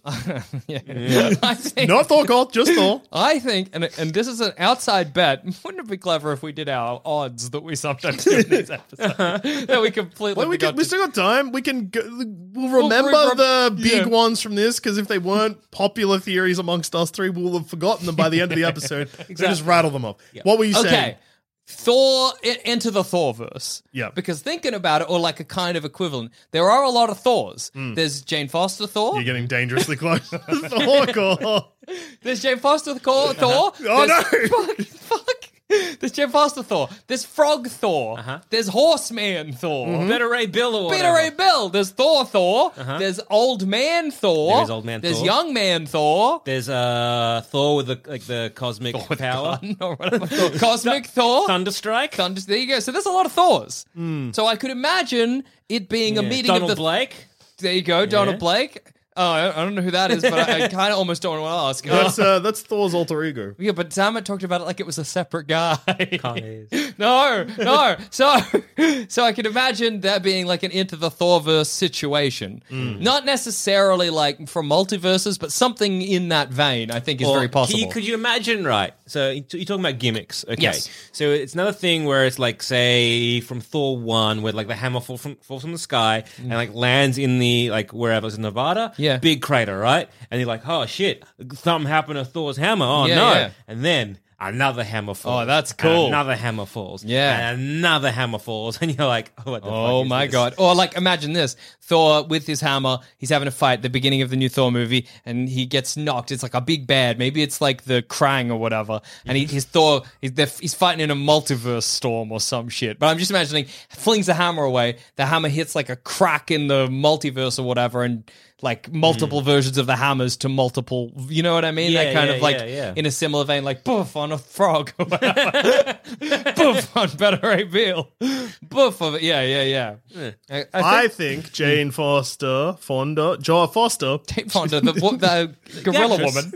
yeah. I think, not Thor core, just Thor. I think, and and this is an outside bet. Wouldn't it be clever if we did our odds that we sometimes do in these episodes? that we completely Well, we, forgot can, we to- still got time. We can go, we'll remember rem- the big yeah. ones from this because if they weren't popular theories amongst us three, we'll have forgotten them by the end of the episode. So just rattle them off. What were you saying? Okay. Thor, i- into the Thorverse. Yeah. Because thinking about it, or like a kind of equivalent, there are a lot of Thors. There's Jane Foster Thor. You're getting dangerously close. Thor core. There's Jane Foster Thor. Thor. Oh, There's- no. Fuck. Fuck. There's Jane Foster Thor. There's Frog Thor. Uh-huh. There's Horseman Thor. Better Ray Bill or Peter whatever. Ray Bill. There's Thor Thor. There's Old Man Thor. There is Old Man There's Thor. Young Man Thor. There's uh Thor with the like the cosmic power. or whatever. Cosmic Thor. Thunderstrike. Thunder- there you go. So there's a lot of Thors. So I could imagine it being a Yeah. meeting Donald of the. Blake. There you go, Donald Yeah. Blake. Oh, I I don't know who that is, but I, I kind of almost don't want to ask. That's, uh, that's Thor's alter ego. Yeah, but Zamet talked about it like it was a separate guy. Connies. no, no. So, so I can imagine that being like an into the Thorverse situation. Not necessarily like from multiverses, but something in that vein. I think is Or very can possible. you- Could you imagine, right? So you- you're talking about gimmicks, okay? Yes. So it's another thing where it's like, say, from Thor one, where like the hammer falls from, falls from the sky and like lands in the like wherever it's in Nevada. Yeah. Big crater, right? And you're like, oh shit, something happened to Thor's hammer. Oh Yeah, no! yeah. And then another hammer falls. Oh, that's and cool. another hammer falls. Yeah. And another hammer falls, and you're like, oh, what the fuck Oh is my this? god. Or like imagine this. Thor with his hammer, he's having a fight at the beginning of the new Thor movie and he gets knocked. It's like a big bad. Maybe it's like the Krang or whatever. And he, his Thor, he's, they're- he's fighting in a multiverse storm or some shit. But I'm just imagining flings the hammer away. The hammer hits like a crack in the multiverse or whatever and like multiple versions of the hammers to multiple, you know what I mean? Yeah, that kind yeah, of like yeah, yeah. in a similar vein, like boof on a frog or whatever. Boof on Better Ray Beal. Boof of it. Yeah, yeah, yeah. I, I I think think Jane Foster, Fonda, Joe Foster. Jane Fonda, the, wo- the gorilla actress. woman.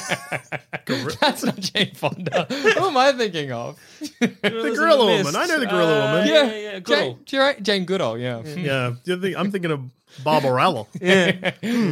Yeah. That's not Jane Fonda. Who am I thinking of? The gorilla woman. I know the gorilla Uh, woman. yeah, yeah, Goodall. Jane, you're right, Jane Goodall, yeah. Yeah, you think- I'm thinking of Barbarella. Yeah.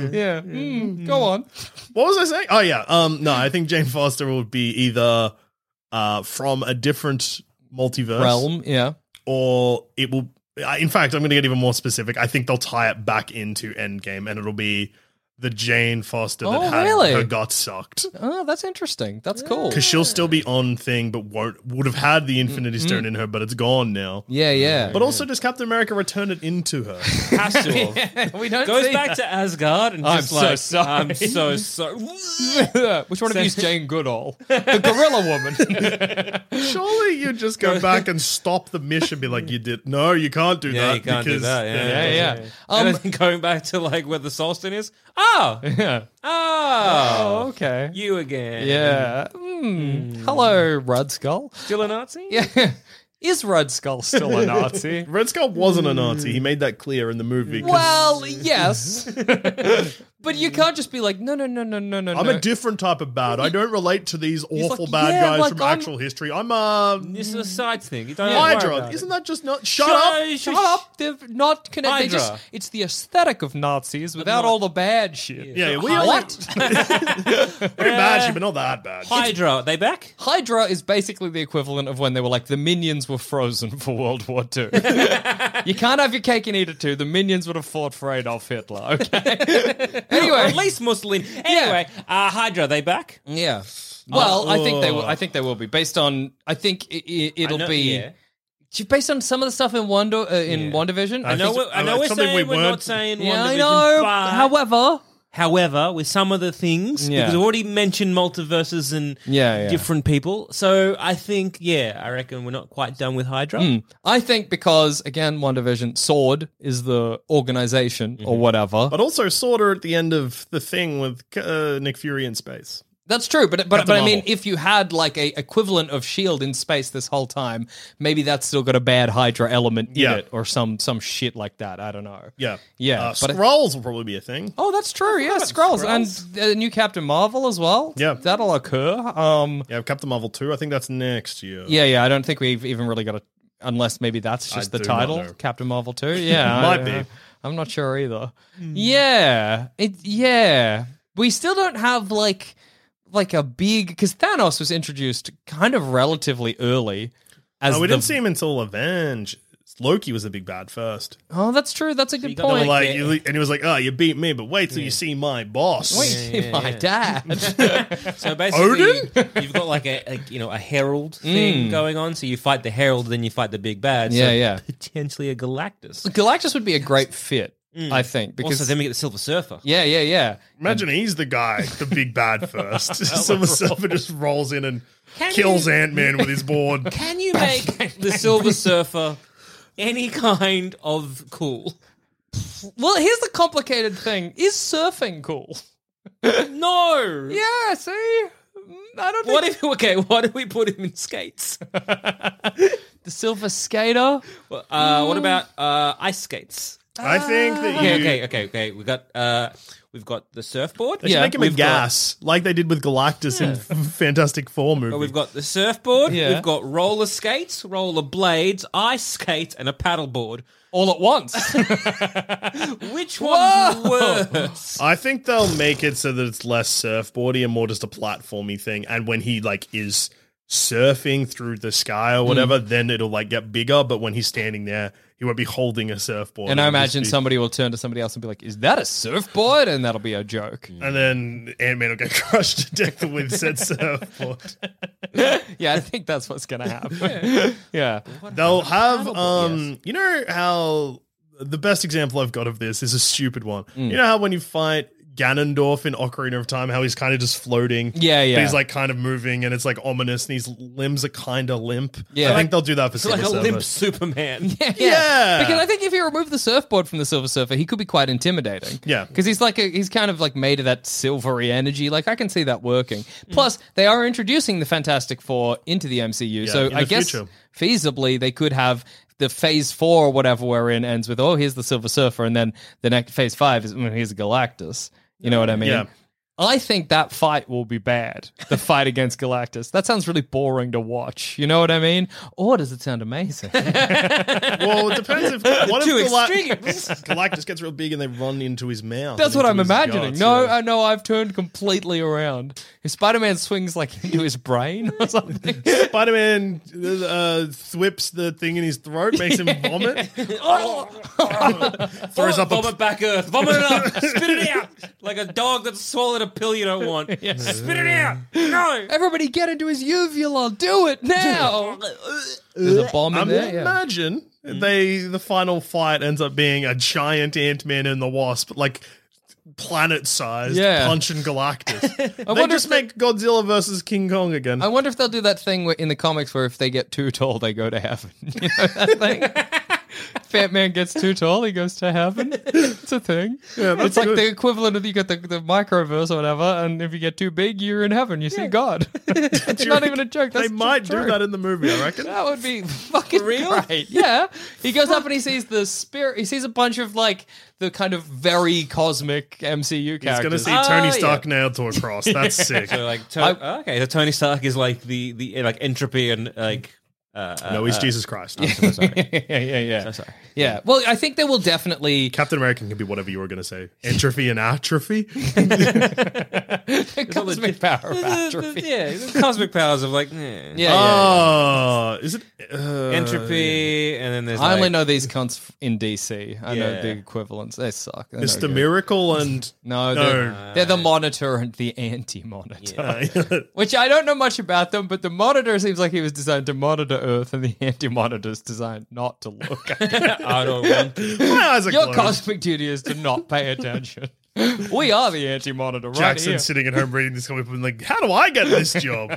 Mm, go on. What was I saying? Oh yeah. Um. No, I think Jane Foster would be either uh from a different multiverse Realm, yeah. or it will. I- In fact, I'm going to get even more specific. I think they'll tie it back into Endgame, and it'll be the Jane Foster that Oh, had really? her guts sucked. Oh, that's interesting. That's cool. Because she'll still be on thing, but won't would have had the Infinity Stone in her, but it's gone now. Yeah, yeah. But also, does Captain America return it into her? Has to have. we don't Goes see back to Asgard and I'm just so like, sorry. I'm so sorry. that. Which one of you is Jane Goodall? The gorilla woman. Surely you just go back and stop the mission, be like, you did. No, you can't do Yeah, that. you can't do because, that. Yeah, yeah, yeah. and Um, then going back to like where the soul stone is. Oh, yeah. oh, Oh, okay. you again. Yeah. Mm. Hello, Rudd Skull. Still a Nazi? Yeah. Is Rudd Skull still a Nazi? Red Skull wasn't a Nazi. He made that clear in the movie. 'cause Well, yes. But you can't just be like, no, no, no, no, no, no. I'm no. a different type of bad. I don't relate to these awful like, bad yeah, guys like, from I'm- actual history. I'm a This is a side thing. You don't have to worry Hydra. about Isn't it. that just not? Shut, Shut up. up. Shut up. They're not connected. They Hydra. just, it's the aesthetic of Nazis without all the bad shit. Yeah, we What? Pretty bad, shit, but not that bad. Hydra, are they back? Hydra is basically the equivalent of when they were like, the minions were frozen for World War Two. You can't have your cake and eat it too. The minions would have fought for Adolf Hitler, okay? Or Anyway. at least Mussolini. Anyway, uh, Hydra, are they back? Yeah. Well, I think they will. I think they will be based on. I think it, it, it'll I know- be yeah. based on some of the stuff in Wonder uh, in Yeah. WandaVision. I know. think- We're, I know. uh, We're something saying we we are weren't- not saying Yeah, I WandaVision, know. but However, However, with some of the things, Yeah. because we've already mentioned multiverses and Yeah, yeah. different people, so I think, yeah, I reckon we're not quite done with Hydra. Hmm. I think because again, WandaVision, Sword is the organization or whatever. But also, Sorter at the end of the thing with uh, Nick Fury in space. That's true, but but, Captain but I mean, Marvel. if you had like a equivalent of Shield in space this whole time, maybe that's still got a bad Hydra element in Yeah. it, or some some shit like that. I don't know. Yeah, Yeah, Uh, but I- Skrulls will probably be a thing. Oh, that's true. Yeah, Skrulls and the new Captain Marvel as well. Yeah. that'll occur. Um, Yeah, Captain Marvel two. I think that's next year. yeah, yeah. I don't think we've even really got a. Unless maybe that's I just the do not title, know. Captain Marvel two. Yeah, Might I- be. uh, I'm not sure either. Yeah, it. Yeah, we still don't have like like a big because Thanos was introduced kind of relatively early. As Oh, we the, didn't see him until Avenge. Loki was the big bad first. Oh, that's true. That's a good got the, They were point. like, yeah. you, and he was like, "Oh, you beat me, but wait till you see my boss." Wait, Yeah, yeah, my yeah. dad. So basically, Odin? you've got like a, like, you know, a herald thing going on. So you fight the herald, then you fight the big bad. Yeah, so yeah. Potentially a Galactus. Galactus would be a great fit, I think, because Also, then we get the Silver Surfer. yeah, yeah, yeah. Imagine he's the guy, the big bad first. Silver Surfer just rolls in and Can kills you- Ant Man with his board. Can you make the Silver Surfer any kind of cool? Well, here's the complicated thing: is surfing cool? No. Yeah, see, I don't think What if okay? What if we put him in skates? the Silver Skater. Uh, what about uh, ice skates? I think that you Okay, okay, okay, okay. We got uh, we've got the surfboard. They should Yeah, make him a we've got- gas, like they did with Galactus in Fantastic Four movie. But we've got the surfboard. Yeah. We've got roller skates, roller blades, ice skates, and a paddleboard. All at once. Which one's worse? I think they'll make it so that it's less surfboardy and more just a platformy thing. And when he like is surfing through the sky or whatever, Hmm. then it'll like get bigger. But when he's standing there, he won't be holding a surfboard. And I It'll just imagine be- somebody will turn to somebody else and be like, "Is that a surfboard?" And that'll be a joke. And then Ant Man will get crushed to death with said surfboard. Yeah, I think that's what's gonna happen. Yeah. They'll have, um, you know how the best example I've got of this is a stupid one. Mm. You know how when you fight Ganondorf in Ocarina of Time, how he's kind of just floating. Yeah, yeah. But he's like kind of moving and it's like ominous and his limbs are kind of limp. Yeah. I think they'll do that for It's like Silver a limp Surfer. Superman. Yeah, Yeah. Because I think if you remove the surfboard from the Silver Surfer, he could be quite intimidating. Yeah. Because he's like a, he's kind of like made of that silvery energy. Like I can see that working. Plus, they are introducing the Fantastic Four into the M C U, Yeah, so in I the guess future. feasibly they could have the Phase Four or whatever we're in ends with oh here's the Silver Surfer, and then the next Phase Five is when here's Galactus. You know what I mean? Yeah. I think that fight will be bad. The fight against Galactus. That sounds really boring to watch. You know what I mean? Or does it sound amazing? Well, it depends if what Two if Gala- extremes. Galactus gets real big and they run into his mouth. That's and what into I'm his imagining. guts, no, yeah. I know I've turned completely around. If Spider-Man swings like into his brain or something. Spider-Man uh, thwips the thing in his throat, makes him vomit. Throws up a Vomit back Earth. Vomit it up. Spit it out. Like a dog that's swallowed a pill you don't want. Spit it out. No. Everybody get into his uvula. Do it now. There's a bomb in I'm there. Yeah. imagine they the final fight ends up being a giant Ant-Man and the Wasp, like planet-sized, Yeah. punching Galactus. they wonder just if they- make Godzilla versus King Kong again. I wonder if they'll do that thing where, in the comics where if they get too tall, they go to heaven. You know that thing? Fat man gets too tall, he goes to heaven. It's a thing. Yeah, that's it's like good. the equivalent of you get the, the microverse or whatever, and if you get too big, you're in heaven. You see God. It's not even a joke. That's they might true. do that in the movie, I reckon. That would be fucking real? great. Yeah. He goes up and he sees the spirit. He sees a bunch of like the kind of very cosmic M C U He's going to characters. see Oh, Tony yeah. Stark nailed to a cross. That's sick. So like, to- oh, okay, so Tony Stark is like the the like entropy and like. Uh, uh, No, he's uh, Jesus Christ. yeah, yeah, yeah, yeah. sorry. Yeah. Well, I think they will definitely Captain America can be whatever you were going to say. Entropy and atrophy? cosmic power of atrophy. Yeah, the cosmic powers of like eh. Yeah, yeah. Oh, is it? Uh, entropy, and then there's I only like, know these cunts f- in D C. I know Yeah. the equivalents. They suck. They're no Mister good. Miracle and. No, No. they're, they're the Monitor and the Anti-Monitor. Uh, Which I don't know much about them, but the Monitor seems like he was designed to monitor Earth, and the Anti-Monitor is designed not to look. I don't want to. my eyes are Your closed. cosmic duty is to not pay attention. We are the Anti-Monitor right Jackson here. sitting at home reading this comic book and like, how do I get this job?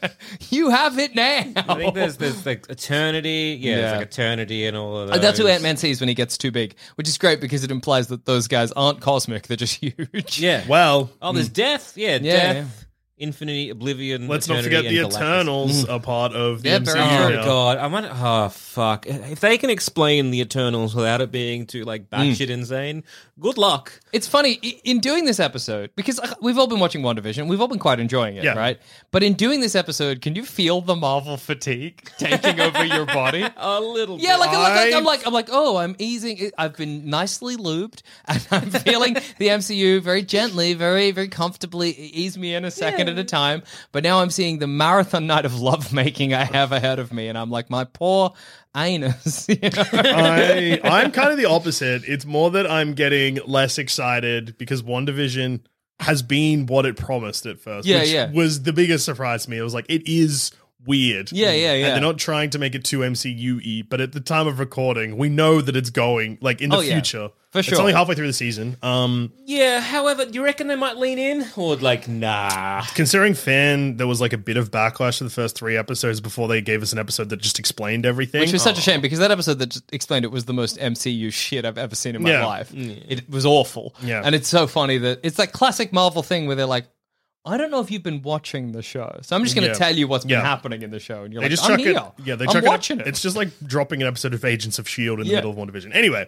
You have it now. I think there's there's like eternity, yeah, Yeah. there's like eternity and all of Uh, those. That's who Ant-Man sees when he gets too big, which is great because it implies that those guys aren't cosmic, they're just huge. Yeah. Well, Oh, there's death. Yeah, Yeah, death. Infinity, Oblivion. let's not Eternity, forget the and Galactus. Eternals are part of the Yeah, M C U very Oh true. now. god, I might. Oh fuck! If they can explain the Eternals without it being too like batshit insane, good luck. It's funny, i- in doing this episode, because uh, we've all been watching WandaVision, we've all been quite enjoying it, Yeah. right? But in doing this episode, can you feel the Marvel fatigue taking over your body? A little. Yeah, like, like, like I- I'm like I'm like, oh, I'm easing. I've been nicely lubed, and I'm feeling the M C U very gently, very, very comfortably ease me in a second at a time. But now I'm seeing the marathon night of lovemaking I have ahead of me, and I'm like, my poor anus. You know? I, I'm kind of the opposite. It's more that I'm getting less excited because WandaVision has been what it promised at first. Yeah, which yeah. was the biggest surprise to me. It was like, it is weird. Yeah, yeah, yeah. And they're not trying to make it too M C U-y, but at the time of recording, we know that it's going, like, in the Oh, yeah. future. For It's sure. only halfway through the season. Um, Yeah. However, do you reckon they might lean in or like nah? considering fan, there was like a bit of backlash to the first three episodes before they gave us an episode that just explained everything. Which was such a shame because that episode that just explained it was the most M C U shit I've ever seen in my Yeah. life. It was awful. Yeah. And it's so funny that it's like classic Marvel thing where they're like, I don't know if you've been watching the show, so I'm just going to Yeah. tell you what's been Yeah. happening in the show, and you're They like, just I'm chuck here. it. Yeah, they I'm chuck watching it. it. It's just like dropping an episode of Agents of Shield in the Yeah. middle of WandaVision. Anyway,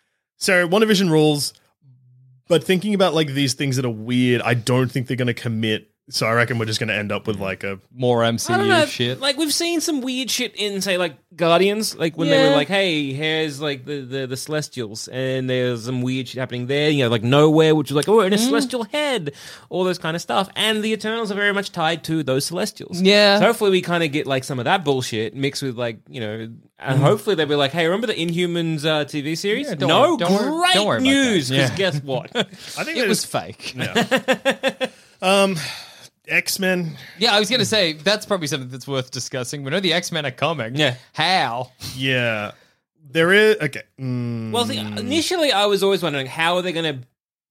so WandaVision rules, but thinking about like these things that are weird, I don't think they're going to commit. So I reckon we're just going to end up with like a More M C I don't know. U shit. Like we've seen some weird shit in, say, like Guardians, like when they Yeah. were like, "Hey, here's like the, the the Celestials," and there's some weird shit happening there. You know, like Nowhere, which was like, "Oh, in a Celestial head," all those kind of stuff. And the Eternals are very much tied to those Celestials. Yeah. So hopefully we kind of get like some of that bullshit mixed with like you know, and hopefully they'll be like, "Hey, remember the Inhumans uh, T V series? Yeah, don't no, worry- don't worry- great don't worry about news. that. Because Yeah. guess what? I think It it was was fake. yeah. um, X-Men. Yeah, I was going to say, that's probably something that's worth discussing. We know the X-Men are coming. Yeah. How? Yeah, there is okay. Mm, Well, see, initially I was always wondering how are they going to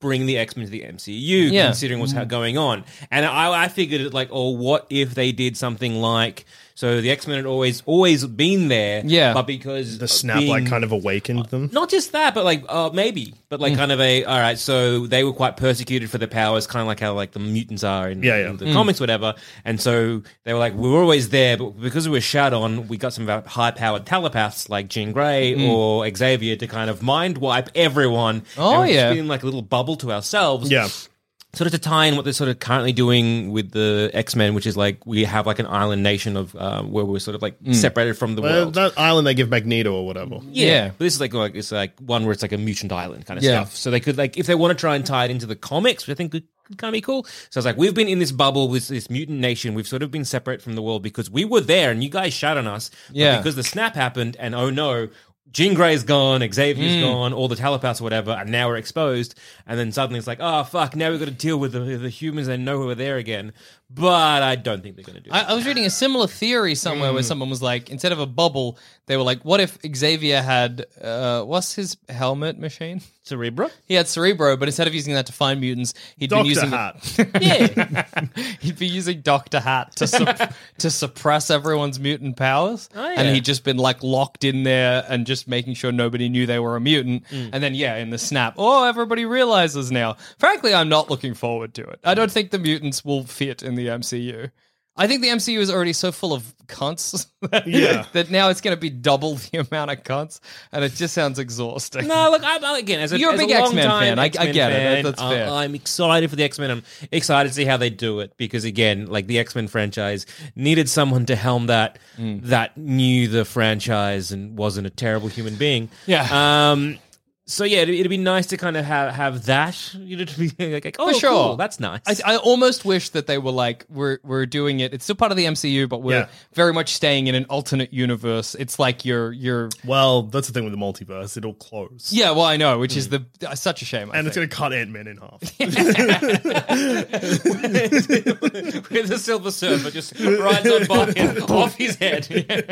bring the X-Men to the M C U, Yeah. considering what's ha- going on. And I, I figured it like, oh, what if they did something like, so the X-Men had always always been there, Yeah. but because The snap being- like kind of awakened them. not just that, but like uh, maybe, but Mm. like kind of a all right. So they were quite persecuted for their powers, kind of like how like the mutants are in, Yeah, yeah. in the Mm. comics, whatever. And so they were like, we were always there, but because we were shat on, we got some of our high-powered telepaths like Jean Grey or Xavier to kind of mind wipe everyone. Mm. Oh, and we're just yeah. feeling like a little bubble to ourselves. Yeah. Sort of to tie in what they're sort of currently doing with the X-Men, which is like we have like an island nation of uh, where we're sort of like separated from the Well, world. that island they give Magneto or whatever. Yeah. Yeah. But this is like, like it's like one where it's like a mutant island kind of Yeah. stuff. So they could like if they want to try and tie it into the comics, which I think could, could kind of be cool. So it's like we've been in this bubble with this mutant nation. We've sort of been separate from the world because we were there and you guys shot on us. But Yeah. because the snap happened and oh no, Jean Grey's gone, Xavier's Mm. gone, all the telepaths or whatever, and now we're exposed. And then suddenly it's like, oh fuck, now we've got to deal with the, the humans and know who are there again. But I don't think they're going to do I, it. I was reading a similar theory somewhere Mm. where someone was like, instead of a bubble, they were like, what if Xavier had, uh, what's his helmet machine? Cerebro? He had Cerebro, but instead of using that to find mutants, he'd been Doctor using Hat. It, yeah, he'd be using Doctor Hat to sup- to suppress everyone's mutant powers, Oh, yeah. and he'd just been like locked in there and just making sure nobody knew they were a mutant. Mm. And then yeah, in the snap, oh, everybody realizes now. Frankly, I'm not looking forward to it. I don't think the mutants will fit in the M C U. I think the M C U is already so full of cunts that, Yeah. that now it's going to be double the amount of cunts, and it just sounds exhausting. No, look, I'm, I- again, as a, You're a as big a X-Men long-time fan. I- I X-Men get it. fan, That's I- fair. I'm excited for the X-Men. I'm excited to see how they do it because, again, like the X-Men franchise needed someone to helm that Mm. that knew the franchise and wasn't a terrible human being. Yeah. Um. So yeah, it'd, it'd be nice to kind of have have that. You know, to be like, like, oh, For sure. cool, that's nice. I, I almost wish that they were like, we're we're doing it. It's still part of the M C U, but we're Yeah. very much staying in an alternate universe. It's like you're you're Well, that's the thing with the multiverse. It'll close. yeah. Well, I know, which is the uh, such a shame. I And it's think. going to cut Ant-Man in half. With the Silver Surfer just rides on by him, off his head.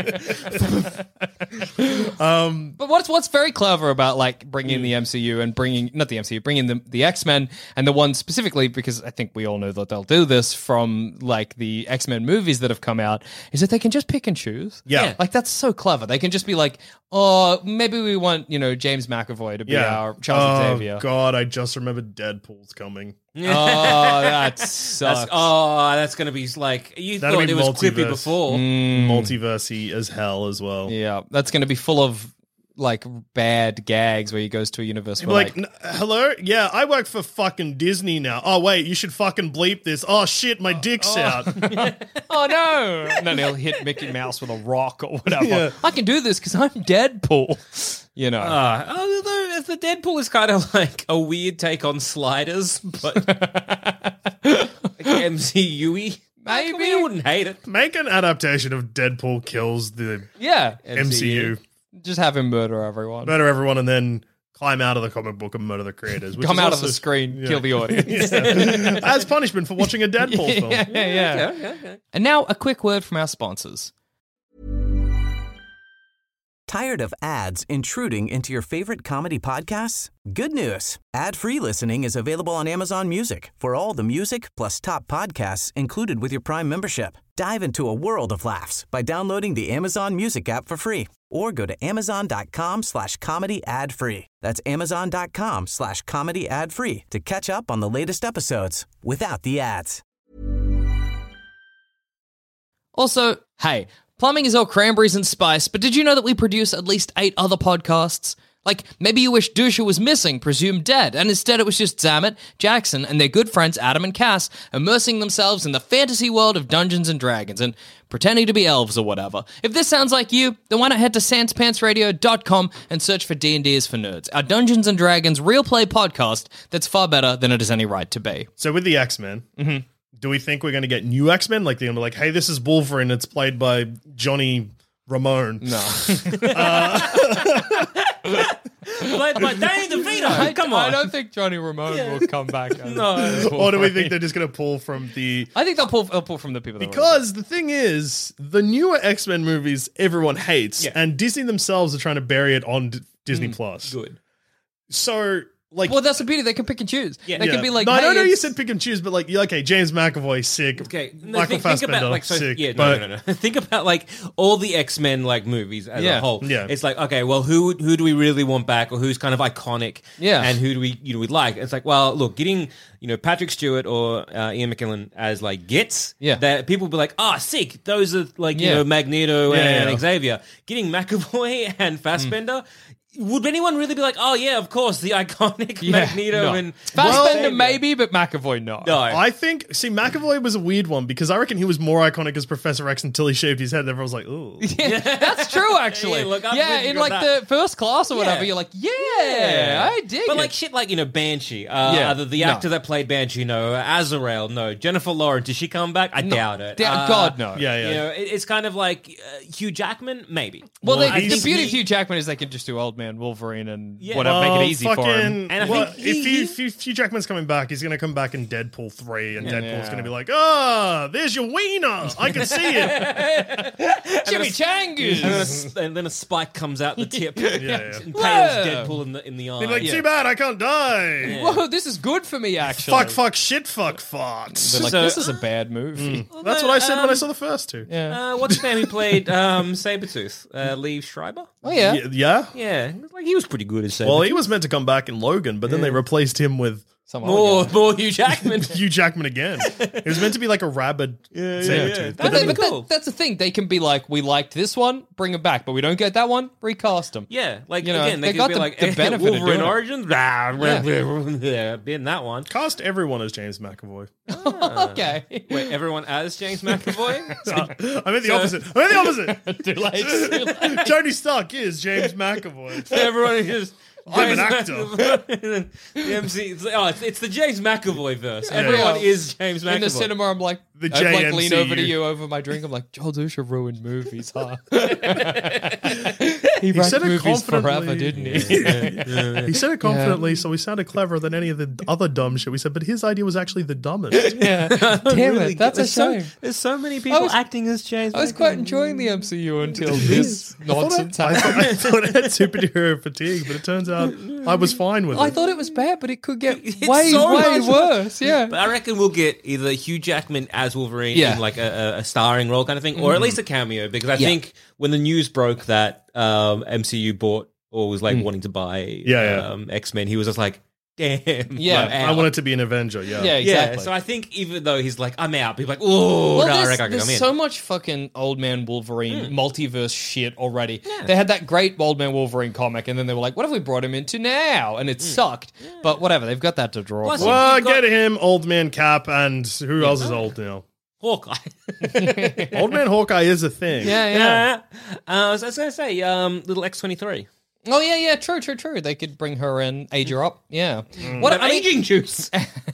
But what's what's very clever about like bringing in the M C U and bringing not the M C U, bringing the the X Men and the ones specifically because I think we all know that they'll do this from like the X Men movies that have come out is that they can just pick and choose. Yeah. like that's so clever. They can just be like, oh, maybe we want you know James McAvoy to be Yeah. our Charles oh, Xavier. God, I just remembered Deadpool's coming. Oh, that sucks. That's, oh, that's going to be like you That'll thought be it was multiverse. creepy before. Multiversey as hell as well. Yeah, that's going to be full of like bad gags where he goes to a universe Be where like, like, "N- hello? Yeah, I work for fucking Disney now. Oh, wait, you should fucking bleep this. Oh, shit, my dick's out. oh no, and then he'll hit Mickey Mouse with a rock or whatever. Yeah. I can do this because I'm Deadpool. You know, Uh, although if the Deadpool is kind of like a weird take on Sliders, but like M C U-y. Maybe. I, mean, I wouldn't hate it. Make an adaptation of Deadpool kills the yeah, M C U. just have him murder everyone. Murder everyone and then climb out of the comic book and murder the creators. which Come is out of also- the screen, yeah. kill the audience. As punishment for watching a Deadpool film. yeah, yeah, yeah. And now a quick word from our sponsors. Tired of ads intruding into your favorite comedy podcasts? Good news. Ad-free listening is available on Amazon Music for all the music plus top podcasts included with your Prime membership. Dive into a world of laughs by downloading the Amazon Music app for free or go to amazon.com slash comedy ad free. That's amazon.com slash comedy ad free to catch up on the latest episodes without the ads. Also, hey, plumbing is all cranberries and spice, but did you know that we produce at least eight other podcasts? Like, maybe you wish Dusha was missing, presumed dead, and instead it was just Zamet, Jackson, and their good friends Adam and Cass immersing themselves in the fantasy world of Dungeons and Dragons and pretending to be elves or whatever. If this sounds like you, then why not head to sans pants radio dot com and search for D and D is for Nerds, our Dungeons and Dragons real play podcast that's far better than it has any right to be. So with the X-Men, do we think we're going to get new X-Men? Like they're going to be like, hey, this is Wolverine. It's played by Johnny Ramone. No. Played by Danny DeVito. Come I on. don't think Johnny Ramone will come back. No. Or do we think they're just going to pull from the... I think they'll pull, they'll pull from the people that Because the thing is, the newer X-Men movies everyone hates, Yeah. and Disney themselves are trying to bury it on D- Disney Plus. Good. So like. Well, that's the beauty. They can pick and choose. Yeah. They yeah. can be like, no, hey, no, no. You it's- said pick and choose, but like, yeah, okay, James McAvoy, sick. Okay, no, Michael think, think Fassbender, about like so, sick. yeah, no, but no, no, no. Think about like all the X-Men like movies as Yeah. a whole. Yeah. It's like, okay, well, who who do we really want back, or who's kind of iconic? Yeah. and who do we you know we like? It's like, well, look, getting you know Patrick Stewart or uh, Ian McKellen as like Gits. Yeah. that people will be like, ah, oh, sick. Those are like you Yeah. know Magneto Yeah, and yeah. Xavier. Getting McAvoy and Fassbender. Would anyone really be like, oh yeah, of course, the iconic Yeah, Magneto no. and Fassbender Xavier. maybe, but McAvoy no. No, I think, see, McAvoy was a weird one because I reckon he was more iconic as Professor X until he shaved his head. And everyone was like, ooh. Yeah, that's true, actually. Yeah, look, I'm yeah, with you in on like that. the first class or whatever, Yeah. you're like, yeah, I dig But it. like shit, like you know, Banshee. Uh, Yeah. the, the No. actor that played Banshee, no. Azrael, no. Jennifer Lawrence, did she come back? I doubt it. Da- Uh, God, no. Yeah, yeah. You know, it, it's kind of like uh, Hugh Jackman, maybe. Well, Well, they, the he's- beauty of he- Hugh Jackman is they can just do Old Man Wolverine and Yeah. whatever, Well, make it easy for him. fucking- And I well, think he- if Hugh, if Hugh, Hugh Jackman's coming back, he's going to come back in Deadpool three, and Deadpool's Yeah. going to be like, ah, there's your wiener. I can see it. Jimmy And then, a, Changus! s- and then a spike comes out the tip yeah. and Whoa. pales Deadpool in the in the eye. They're like, Yeah. too bad, I can't die. Whoa, this is good for me, actually. Fuck, fuck, shit, fuck, fart. They're like, So- this is a bad movie. That's what I said when I Um, saw the first two. Yeah. Uh, what's his name who played um, Sabretooth? Uh, Lee Schreiber? Oh, yeah. Y- Yeah? Yeah, like he was pretty good as Sabretooth. Well, he was meant to come back in Logan, but then they replaced him with Some more, other guy. more Hugh Jackman. Hugh Jackman again. It was meant to be like a rabid Sabretooth. yeah. But But, That'd they- be but that- cool. that's the thing. They can be like, we liked this one, bring him back, but we don't get that one, recast him. Yeah, like You know, again, they, they could got be the- like the benefit of Wolverine doing it. Origins. Yeah, be in that one. cast everyone as James McAvoy. Okay. Wait, everyone as James McAvoy? I meant the opposite. I meant the opposite. Too late. Too late. Tony Stark is James McAvoy. everyone is. I'm an James actor. McAvoy. the M C. It's, oh, it's, it's the James McAvoy verse. Everyone Yeah. is James McAvoy. In the cinema, I'm like, The I like J M C U. lean over to you over my drink. I'm like, Joel Dusha ruined movies, huh? he, He said ranked it movies confidently. forever, didn't he? He said it confidently, so we sounded cleverer than any of the other dumb shit we said. But his idea was actually the dumbest. yeah. Damn it, that's a there's so, shame. there's so many people was- acting as James. I was quite enjoying the M C U until this nonsense I thought, happened. I thought it had superhero fatigue, but it turns out I was fine with it. I thought it was bad, but it could get It's way, so way much- worse. Yeah. But I reckon we'll get either Hugh Jackman as Wolverine Yeah. in like a, a, a starring role kind of thing, or at least a cameo. Because I Yeah. think when the news broke that um, M C U bought or was like wanting to buy Yeah, yeah. um, X Men, he was just like, damn, Yeah, I'm I out. wanted to be an Avenger. Yeah, Yeah, Yeah, exactly. so I think even though he's like, I'm out, people are like, oh, Well, no, I there's, reckon I can there's come in. so much fucking Old Man Wolverine multiverse shit already. They had that great Old Man Wolverine comic, and then they were like, "What if we brought him into now?" And it sucked. But whatever, they've got that to draw. Plus, from. Well, You've got- get him, Old Man Cap, and who else is old now? Hawkeye. Old Man Hawkeye is a thing. Yeah, yeah. yeah. Uh, I was, I was going to say, um, little X twenty-three. Oh yeah, yeah. True, true, true. They could bring her in, age her up. Yeah. What What I mean, aging juice?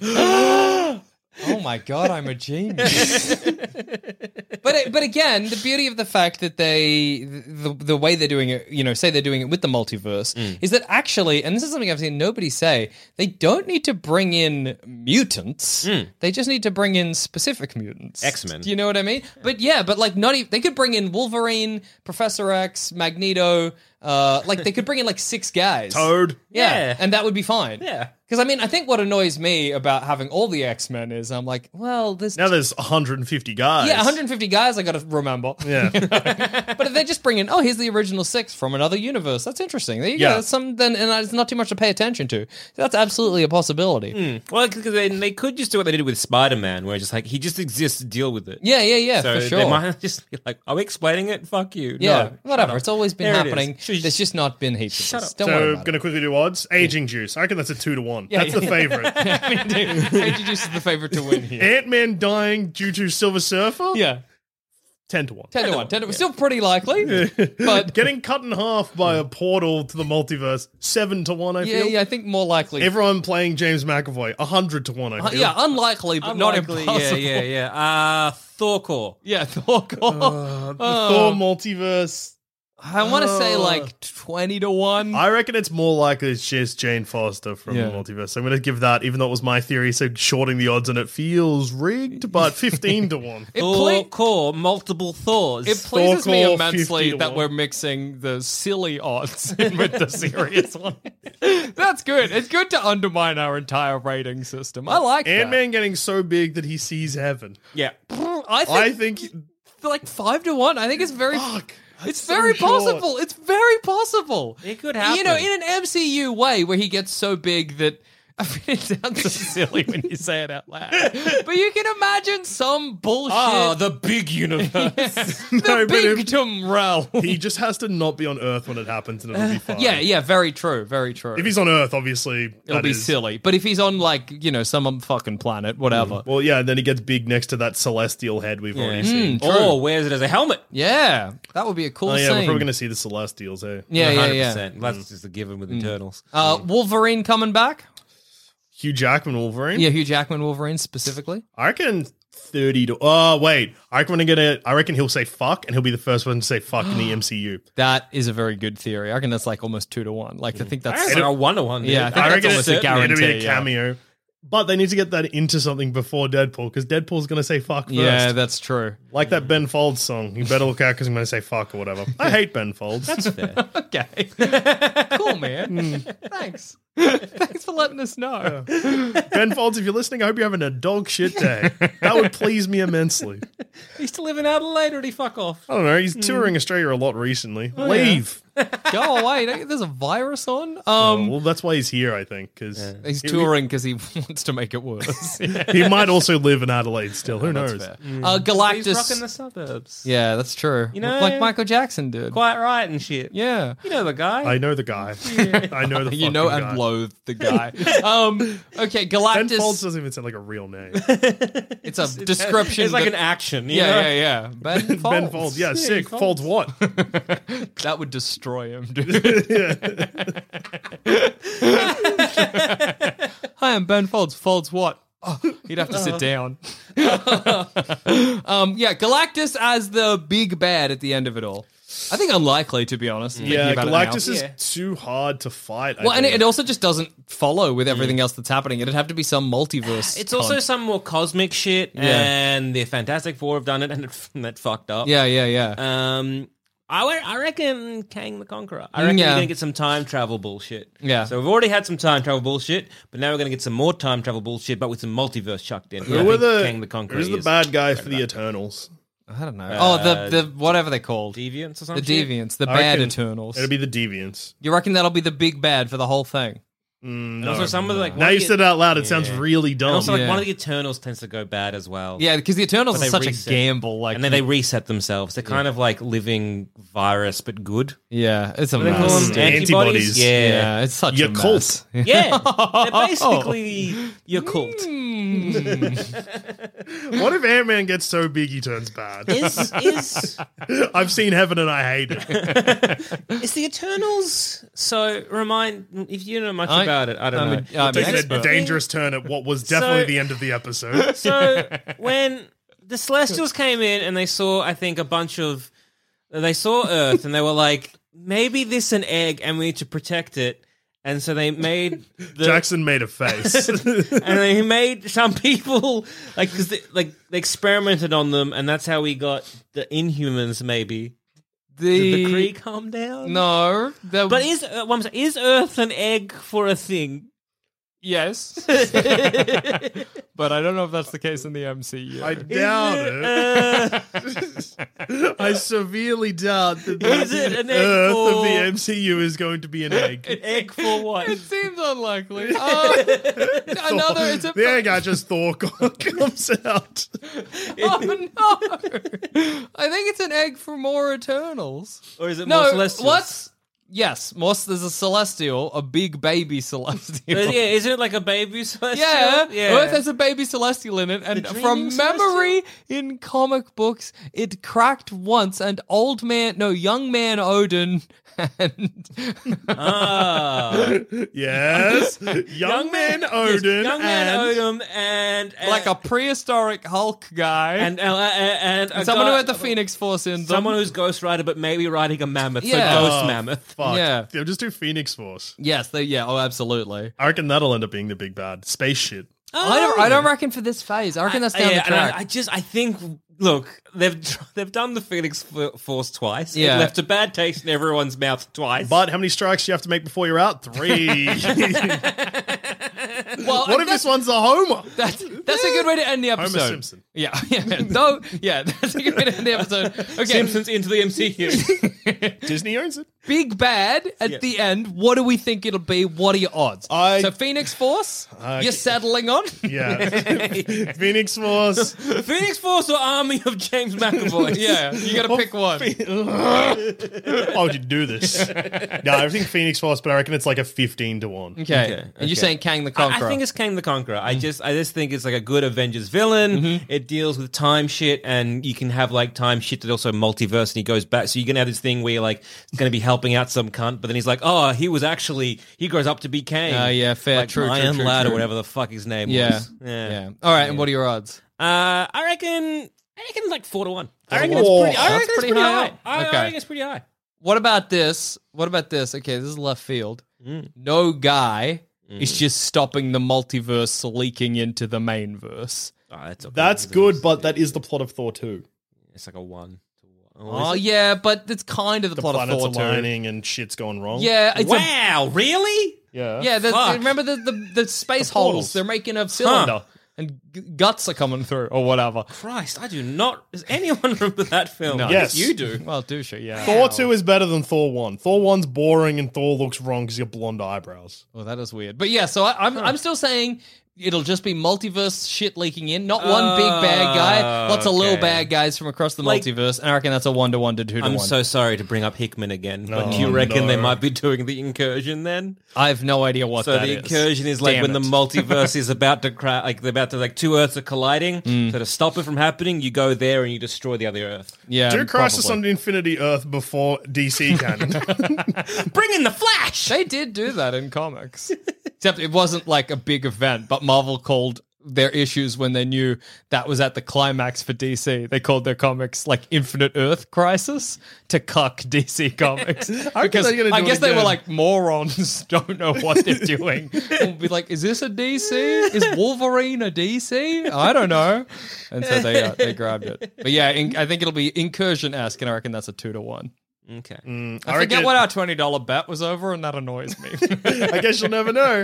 oh my god, I'm a genius. but it, but again, the beauty of the fact that they the the way they're doing it, you know, say they're doing it with the multiverse, is that actually, and this is something I've seen nobody say, they don't need to bring in mutants. They just need to bring in specific mutants. X-Men. Do you know what I mean? But yeah, but like not even, they could bring in Wolverine, Professor X, Magneto. Uh, like they could bring in like six guys. Toad. Yeah, Yeah. and that would be fine. Yeah. Because I mean, I think what annoys me about having all the X-Men is I'm like, well, there's Now there's one hundred fifty guys. yeah, one hundred fifty guys I got to remember. Yeah. But if they just bring in, oh, here's the original six from another universe. That's interesting. There you Yeah. go. That's some then, and it's not too much to pay attention to. That's absolutely a possibility. Well, because they, they could just do what they did with Spider-Man, where it's just like, he just exists to deal with it. Yeah, yeah, yeah, So for sure. they might just be like, are we explaining it? Fuck you. yeah, No, whatever. shut up. It's always been There it is. happening. Shush. There's just not been heaps Shut of this. up. Don't worry So, about gonna quickly do odds. Aging juice. I reckon that's a two to one. Yeah, that's yeah. the favorite. it. Introduces the favorite to win here. Ant Man dying due to Silver Surfer. Yeah, ten to one. ten to one. Ten to one. Still pretty likely, but Getting cut in half by a portal to the multiverse. Seven to one. I yeah, feel. yeah. I think more likely. Everyone playing James McAvoy. A hundred to one. I Uh, feel. yeah, unlikely, but not Unlikely, impossible. Yeah, yeah, yeah. Uh, Thorcore. Yeah, Thor. Uh, the Thor multiverse. I want to say like twenty to one. I reckon it's more likely it's just Jane Foster from Yeah. the multiverse. I'm going to give that, even though it was my theory, so shorting the odds and it feels rigged, but fifteen to one. It, Thor ple- core, multiple Thors. it pleases me Thor immensely fifty to that one. we're mixing the silly odds in with the serious one. That's good. It's good to undermine our entire rating system. I like that. Ant-Man getting so big that he sees heaven. yeah. I think, I think... like five to one. I think it's very. Fuck. It's so very short. possible. It's very possible. It could You know, happen. in an M C U way where he gets so big that I mean, it sounds so silly when you say it out loud. But you can imagine some bullshit. Oh, the big universe. the No, but if- bigdom realm. He just has to not be on Earth when it happens and it'll be fine. Yeah, yeah, very true, very true. If he's on Earth, obviously, It'll that be is- silly. But if he's on, like, you know, some fucking planet, whatever. Well, yeah, and then he gets big next to that celestial head we've already seen. Or wears it as a helmet. Yeah, that would be a cool Oh, yeah, scene. we're probably going to see the celestials, eh? yeah, yeah, yeah. That's just a given with Eternals. Uh, Wolverine coming back? Hugh Jackman Wolverine? Yeah, Hugh Jackman Wolverine specifically. I reckon thirty to... Oh, wait. I reckon, we're gonna, I reckon he'll say fuck, and he'll be the first one to say fuck in the M C U. That is a very good theory. I reckon that's like almost two to one. Like, I think that's... That's like a one to one. Yeah, I think I that's reckon almost it's a guarantee. It'll be a yeah. cameo. But they need to get that into something before Deadpool, because Deadpool's going to say fuck first. Yeah, that's true. Like that Ben Folds song. You better look out because I'm going to say fuck or whatever. I hate Ben Folds. That's fair. Okay. Cool, man. Thanks. Thanks for letting us know. Ben Folds, if you're listening, I hope you're having a dog shit day. That would please me immensely. He's still living in Adelaide, or did he fuck off? I don't know. He's touring Australia a lot recently. Leave. Go away. Don't- There's a virus on. Oh, Um, well, that's why he's here, I think, because He's touring because he wants to make it worse. he might also live in Adelaide still. Who knows? Uh, He's Galactus. rocking the suburbs. Yeah, that's true. You know- like Michael Jackson did. Quite right and shit. Yeah. You know the guy. I know the guy. I know the You know fucking and guy. loathe the guy. um, okay, Ben Folds Galactus. doesn't even sound like a real name. It's a description. It's like that- an action. You Yeah, know? yeah, yeah. Ben Folds. Ben Folds. Yeah, sick. Folds what? That would destroy him, dude. Hi, I'm Ben Folds. Folds what? Oh, he'd have to sit down. um, yeah, Galactus as the big bad at the end of it all. I think unlikely, to be honest. thinking Yeah, about it now. Galactus is Yeah. too hard to fight. I Well, and it, think. it also just doesn't follow with everything else that's happening. It'd have to be some multiverse. It's also con- some more cosmic shit, Yeah. and the Fantastic Four have done it, and it, that fucked up. yeah, yeah, yeah. Um, I, wa- I reckon Kang the Conqueror. I reckon Yeah. you're going to get some time travel bullshit. Yeah. So we've already had some time travel bullshit, but now we're going to get some more time travel bullshit, but with some multiverse chucked in. I Who think were the, Kang the Conqueror who's the is bad guy for the Eternals? I don't know. oh, the the whatever they're called, Deviants or the something? shit? Deviants, the I bad reckon Eternals. It'll be the Deviants. You reckon that'll be the big bad for the whole thing? And No. also some of the, like, Now one you of the- said it out loud, it sounds Yeah. really dumb. And also, like, Yeah. one of the Eternals tends to go bad as well. Yeah, because the Eternals But are they such reset. a gamble. Like, And then they reset themselves. They're kind of like living virus, but good. yeah, it's a What do they call mess. them? dude. Antibodies. Yeah. Yeah, it's such Your a cult. mess. Yeah. They're basically your cult. What if Ant-Man gets so big he turns bad? Is is I've seen Heaven and I hate it. is the Eternals? So remind if you know much I- about it. I don't I'm know. a- I'm Taking a expert. dangerous turn at what was definitely So- the end of the episode. So when the Celestials came in and they saw, I think, a bunch of they saw Earth and they were like, maybe this an egg and we need to protect it. And so they made the, Jackson made a face. and they made some people like because they, like they experimented on them, and that's how we got the Inhumans. Maybe The, did the Kree calm down? No, the, But is uh, one second, is Earth an egg for a thing? yes, but I don't know if that's the case in the M C U. I doubt it. Uh, I severely doubt that Is the it an egg Earth of for- the M C U is going to be an egg. egg for what? It seems unlikely. Uh, another, it's a the egg I just Thor comes out. oh no! I think it's an egg for more Eternals. Or is it more No, Celestials? what's yes? More, there's a Celestial, a big baby Celestial. Uh, yeah, isn't it like a baby Celestial? Yeah, yeah. Earth has a baby Celestial in it, and The from dreaming memory in comic books, it cracked once, and old man, no, young man Odin and Ah. Yes. Young Man Yes, Odin. Young Man and Odin and, and like a prehistoric Hulk guy, and, uh, and, a someone guy- who had the Phoenix Force in them. someone who's Ghost Rider, but maybe riding a mammoth. Yeah. So Ghost Oh, Mammoth. Fuck. Yeah. They'll just do Phoenix Force. Yes, they, yeah, oh, absolutely. I reckon that'll end up being the big bad. Space shit. I don't. I don't reckon for this phase. I reckon that's down Oh. Yeah, the and track. I, I just, I think, look, they've tr- they've done the Phoenix F- Force twice. Yeah. It left a bad taste in everyone's mouth twice. But how many strikes do you have to make before you're out? Three. well, What if that's, this one's a homer? that's that's a good way to end the episode. Homer Simpson. Yeah, yeah. No, yeah, that's a good way to end the episode. Okay, Simpsons into the M C U. Disney owns it. big bad at the end. What do we think it'll be? What are your odds? I- so Phoenix Force, Uh, you're settling on. Yeah. Phoenix Force. Phoenix Force or Army of James McAvoy? Yeah, you got to pick one. Why would you do this? No, I think Phoenix Force, but I reckon it's like a fifteen to one. Okay, Okay, and okay. you're saying Kang the I, Conqueror. I think it's Kang the Conqueror. I just, I just think it's like a good Avengers villain. It deals with time shit, and you can have like time shit that also multiverse, and he goes back. So you're gonna have this thing where you're like going to be helping out some cunt, but then he's like, oh, he was actually he grows up to be Kang. Uh, yeah, fair, like true, true, Iron true, Lad true. or whatever the fuck his name yeah, was. yeah, All right, and what are your odds? Uh, I reckon, I reckon like four to one. I reckon Whoa, it's pretty. I that's reckon it's pretty pretty high high. up. I, Okay. I reckon it's pretty high. What about this? What about this? Okay, this is left field. No guy is just stopping the multiverse leaking into the main verse. Oh, that's okay. That's good, but that is the plot of Thor two. It's like a one. To one. Oh, yeah, but it's kind of the, The plot of planets Thor too. aligning and shit's going wrong. Yeah, it's a, Wow, really? Yeah. yeah. The, Fuck. remember the, the the space The holes? portals. They're making a cylinder, and g- guts are coming through or whatever. Christ, I do not. Does anyone remember that film? No. Yes. you do. Well, do she? Yeah. Thor two is better than Thor one. Thor one's boring and Thor looks wrong because you have blonde eyebrows. Well, that is weird. But yeah, so I, I'm I'm still saying it'll just be multiverse shit leaking in, not one big bad guy, lots of little okay. bad guys from across the Like- multiverse, and I reckon that's a one to one to two to I'm one. so sorry to bring up Hickman again, but do you No, reckon they no. might be doing the incursion then? I have no idea what So that the is. incursion is like Damn when it. the multiverse is about to crash, like they're about to like two Earths are colliding. Mm. So to stop it from happening, you go there and you destroy the other Earth. Yeah, Do Crisis probably. on the Infinity Earth before D C canon. Bring in the Flash. They did do that in comics. Except it wasn't like a big event, but Marvel called their issues when they knew that was at the climax for D C. They called their comics like Infinite Earth Crisis to cuck D C Comics. because they're gonna do I it guess they were again. like, morons don't know what they're doing. We'll be like, is this a D C? Is Wolverine a D C? I don't know. And so they uh, they grabbed it. But yeah, in, I think it'll be Incursion-esque, and I reckon that's a two to one. Okay. I, I forget reckon- what our twenty dollar bet was over, and that annoys me. I guess you'll never know.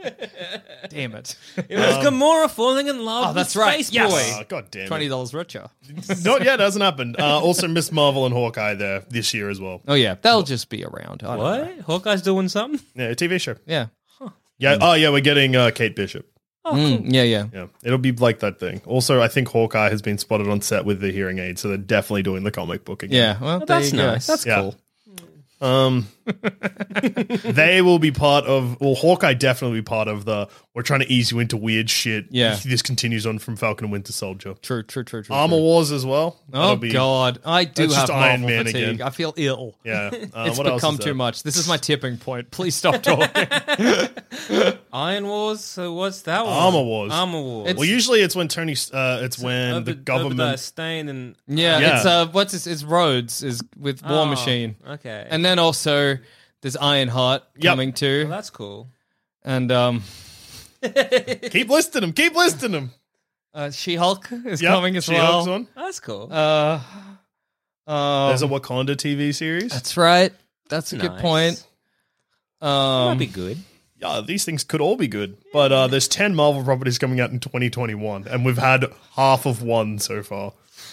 Damn it. It was Gamora falling in love Oh, that's with right. Space Yes. Boy. Oh, God damn twenty it. dollars richer. Not yet, hasn't happened. Uh, also, Miss Marvel and Hawkeye there this year as well. Oh, yeah. They'll just be around. I don't know. What? Hawkeye's doing something? Yeah, a T V show. Yeah. Yeah. Oh, yeah, we're getting uh, Kate Bishop. Mm, yeah, yeah. Yeah, it'll be like that thing. Also, I think Hawkeye has been spotted on set with the hearing aid, so they're definitely doing the comic book again. Yeah. Well, there that's you go. nice. That's Yeah. cool. Um, they will be part of. Well, Hawkeye definitely be part of the. We're trying to ease you into weird shit. Yeah. This continues on from Falcon and Winter Soldier. True, true, true, true. Armor true. Wars as well. Oh, That'll be- God. I do That's have just Iron Marvel Man fatigue. again. I feel ill. Yeah. Uh, It's what else become is too there? much. This is my tipping point. Please stop talking. Iron Wars. So what's that one? Armor Wars. Armor Wars. It's- Well, usually it's when Tony. Uh, it's when Over- the over government. Stain and yeah, Yeah. it's uh, what's this? It's Rhodes is with War Oh, Machine, Okay. and then also there's Ironheart Yep. coming too, well, that's cool. and um, Keep listing them. Keep listing them. uh, She-Hulk is Yep, coming as She-Hulk's well. one. That's cool. Uh, um, There's a Wakanda T V series. That's right. That's a good Nice. point. Um, Might be good. Yeah, these things could all be good, but uh, there's ten Marvel properties coming out in twenty twenty-one, and we've had half of one so far.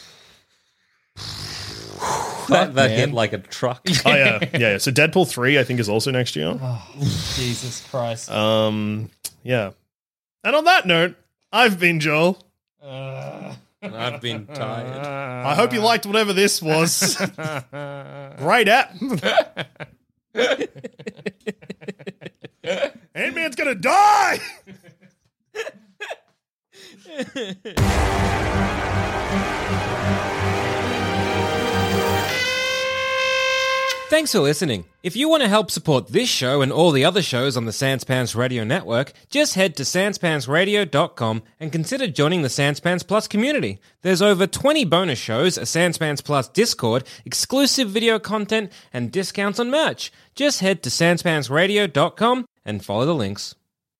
That, that man. hit like a truck. Oh yeah, yeah. yeah. So Deadpool three, I think, is also next year. Jesus Christ. Um, yeah. And on that note, I've been Joel. And I've been tired. I hope you liked whatever this was. Great app. Ant-Man's gonna die. Thanks for listening. If you want to help support this show and all the other shows on the Sans Pants Radio Network, just head to sans pants radio dot com and consider joining the Sans Pants Plus community. There's over twenty bonus shows, a Sans Pants Plus Discord, exclusive video content, and discounts on merch. Just head to sans pants radio dot com and follow the links.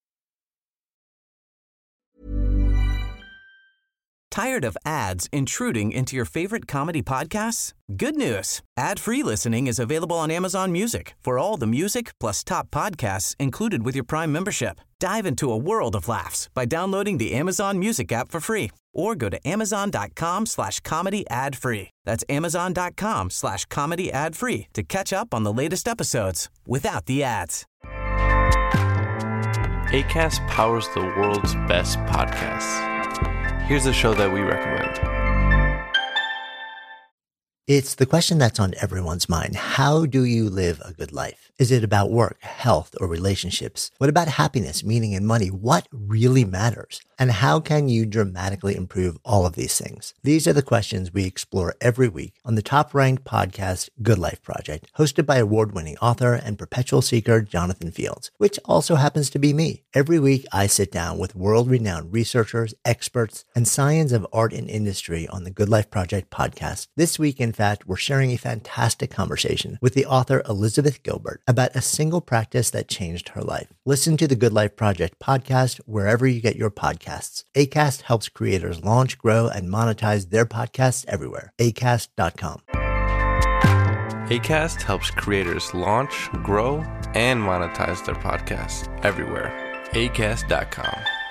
Tired of ads intruding into your favorite comedy podcasts? Good news. Ad-free listening is available on Amazon Music for all the music plus top podcasts included with your Prime membership. Dive into a world of laughs by downloading the Amazon Music app for free or go to amazon.com slash comedy ad free. That's amazon.com slash comedy ad free to catch up on the latest episodes without the ads. Acast powers the world's best podcasts. Here's a show that we recommend. It's the question that's on everyone's mind. How do you live a good life? Is it about work, health, or relationships? What about happiness, meaning, and money? What really matters? And how can you dramatically improve all of these things? These are the questions we explore every week on the top-ranked podcast Good Life Project, hosted by award-winning author and perpetual seeker Jonathan Fields, which also happens to be me. Every week, I sit down with world-renowned researchers, experts, and science of art and industry on the Good Life Project podcast. This week, in fact, we're sharing a fantastic conversation with the author Elizabeth Gilbert about a single practice that changed her life. Listen to the Good Life Project podcast wherever you get your podcasts. Acast helps creators launch, grow, and monetize their podcasts everywhere. acast dot com. Acast helps creators launch, grow, and monetize their podcasts everywhere. acast dot com.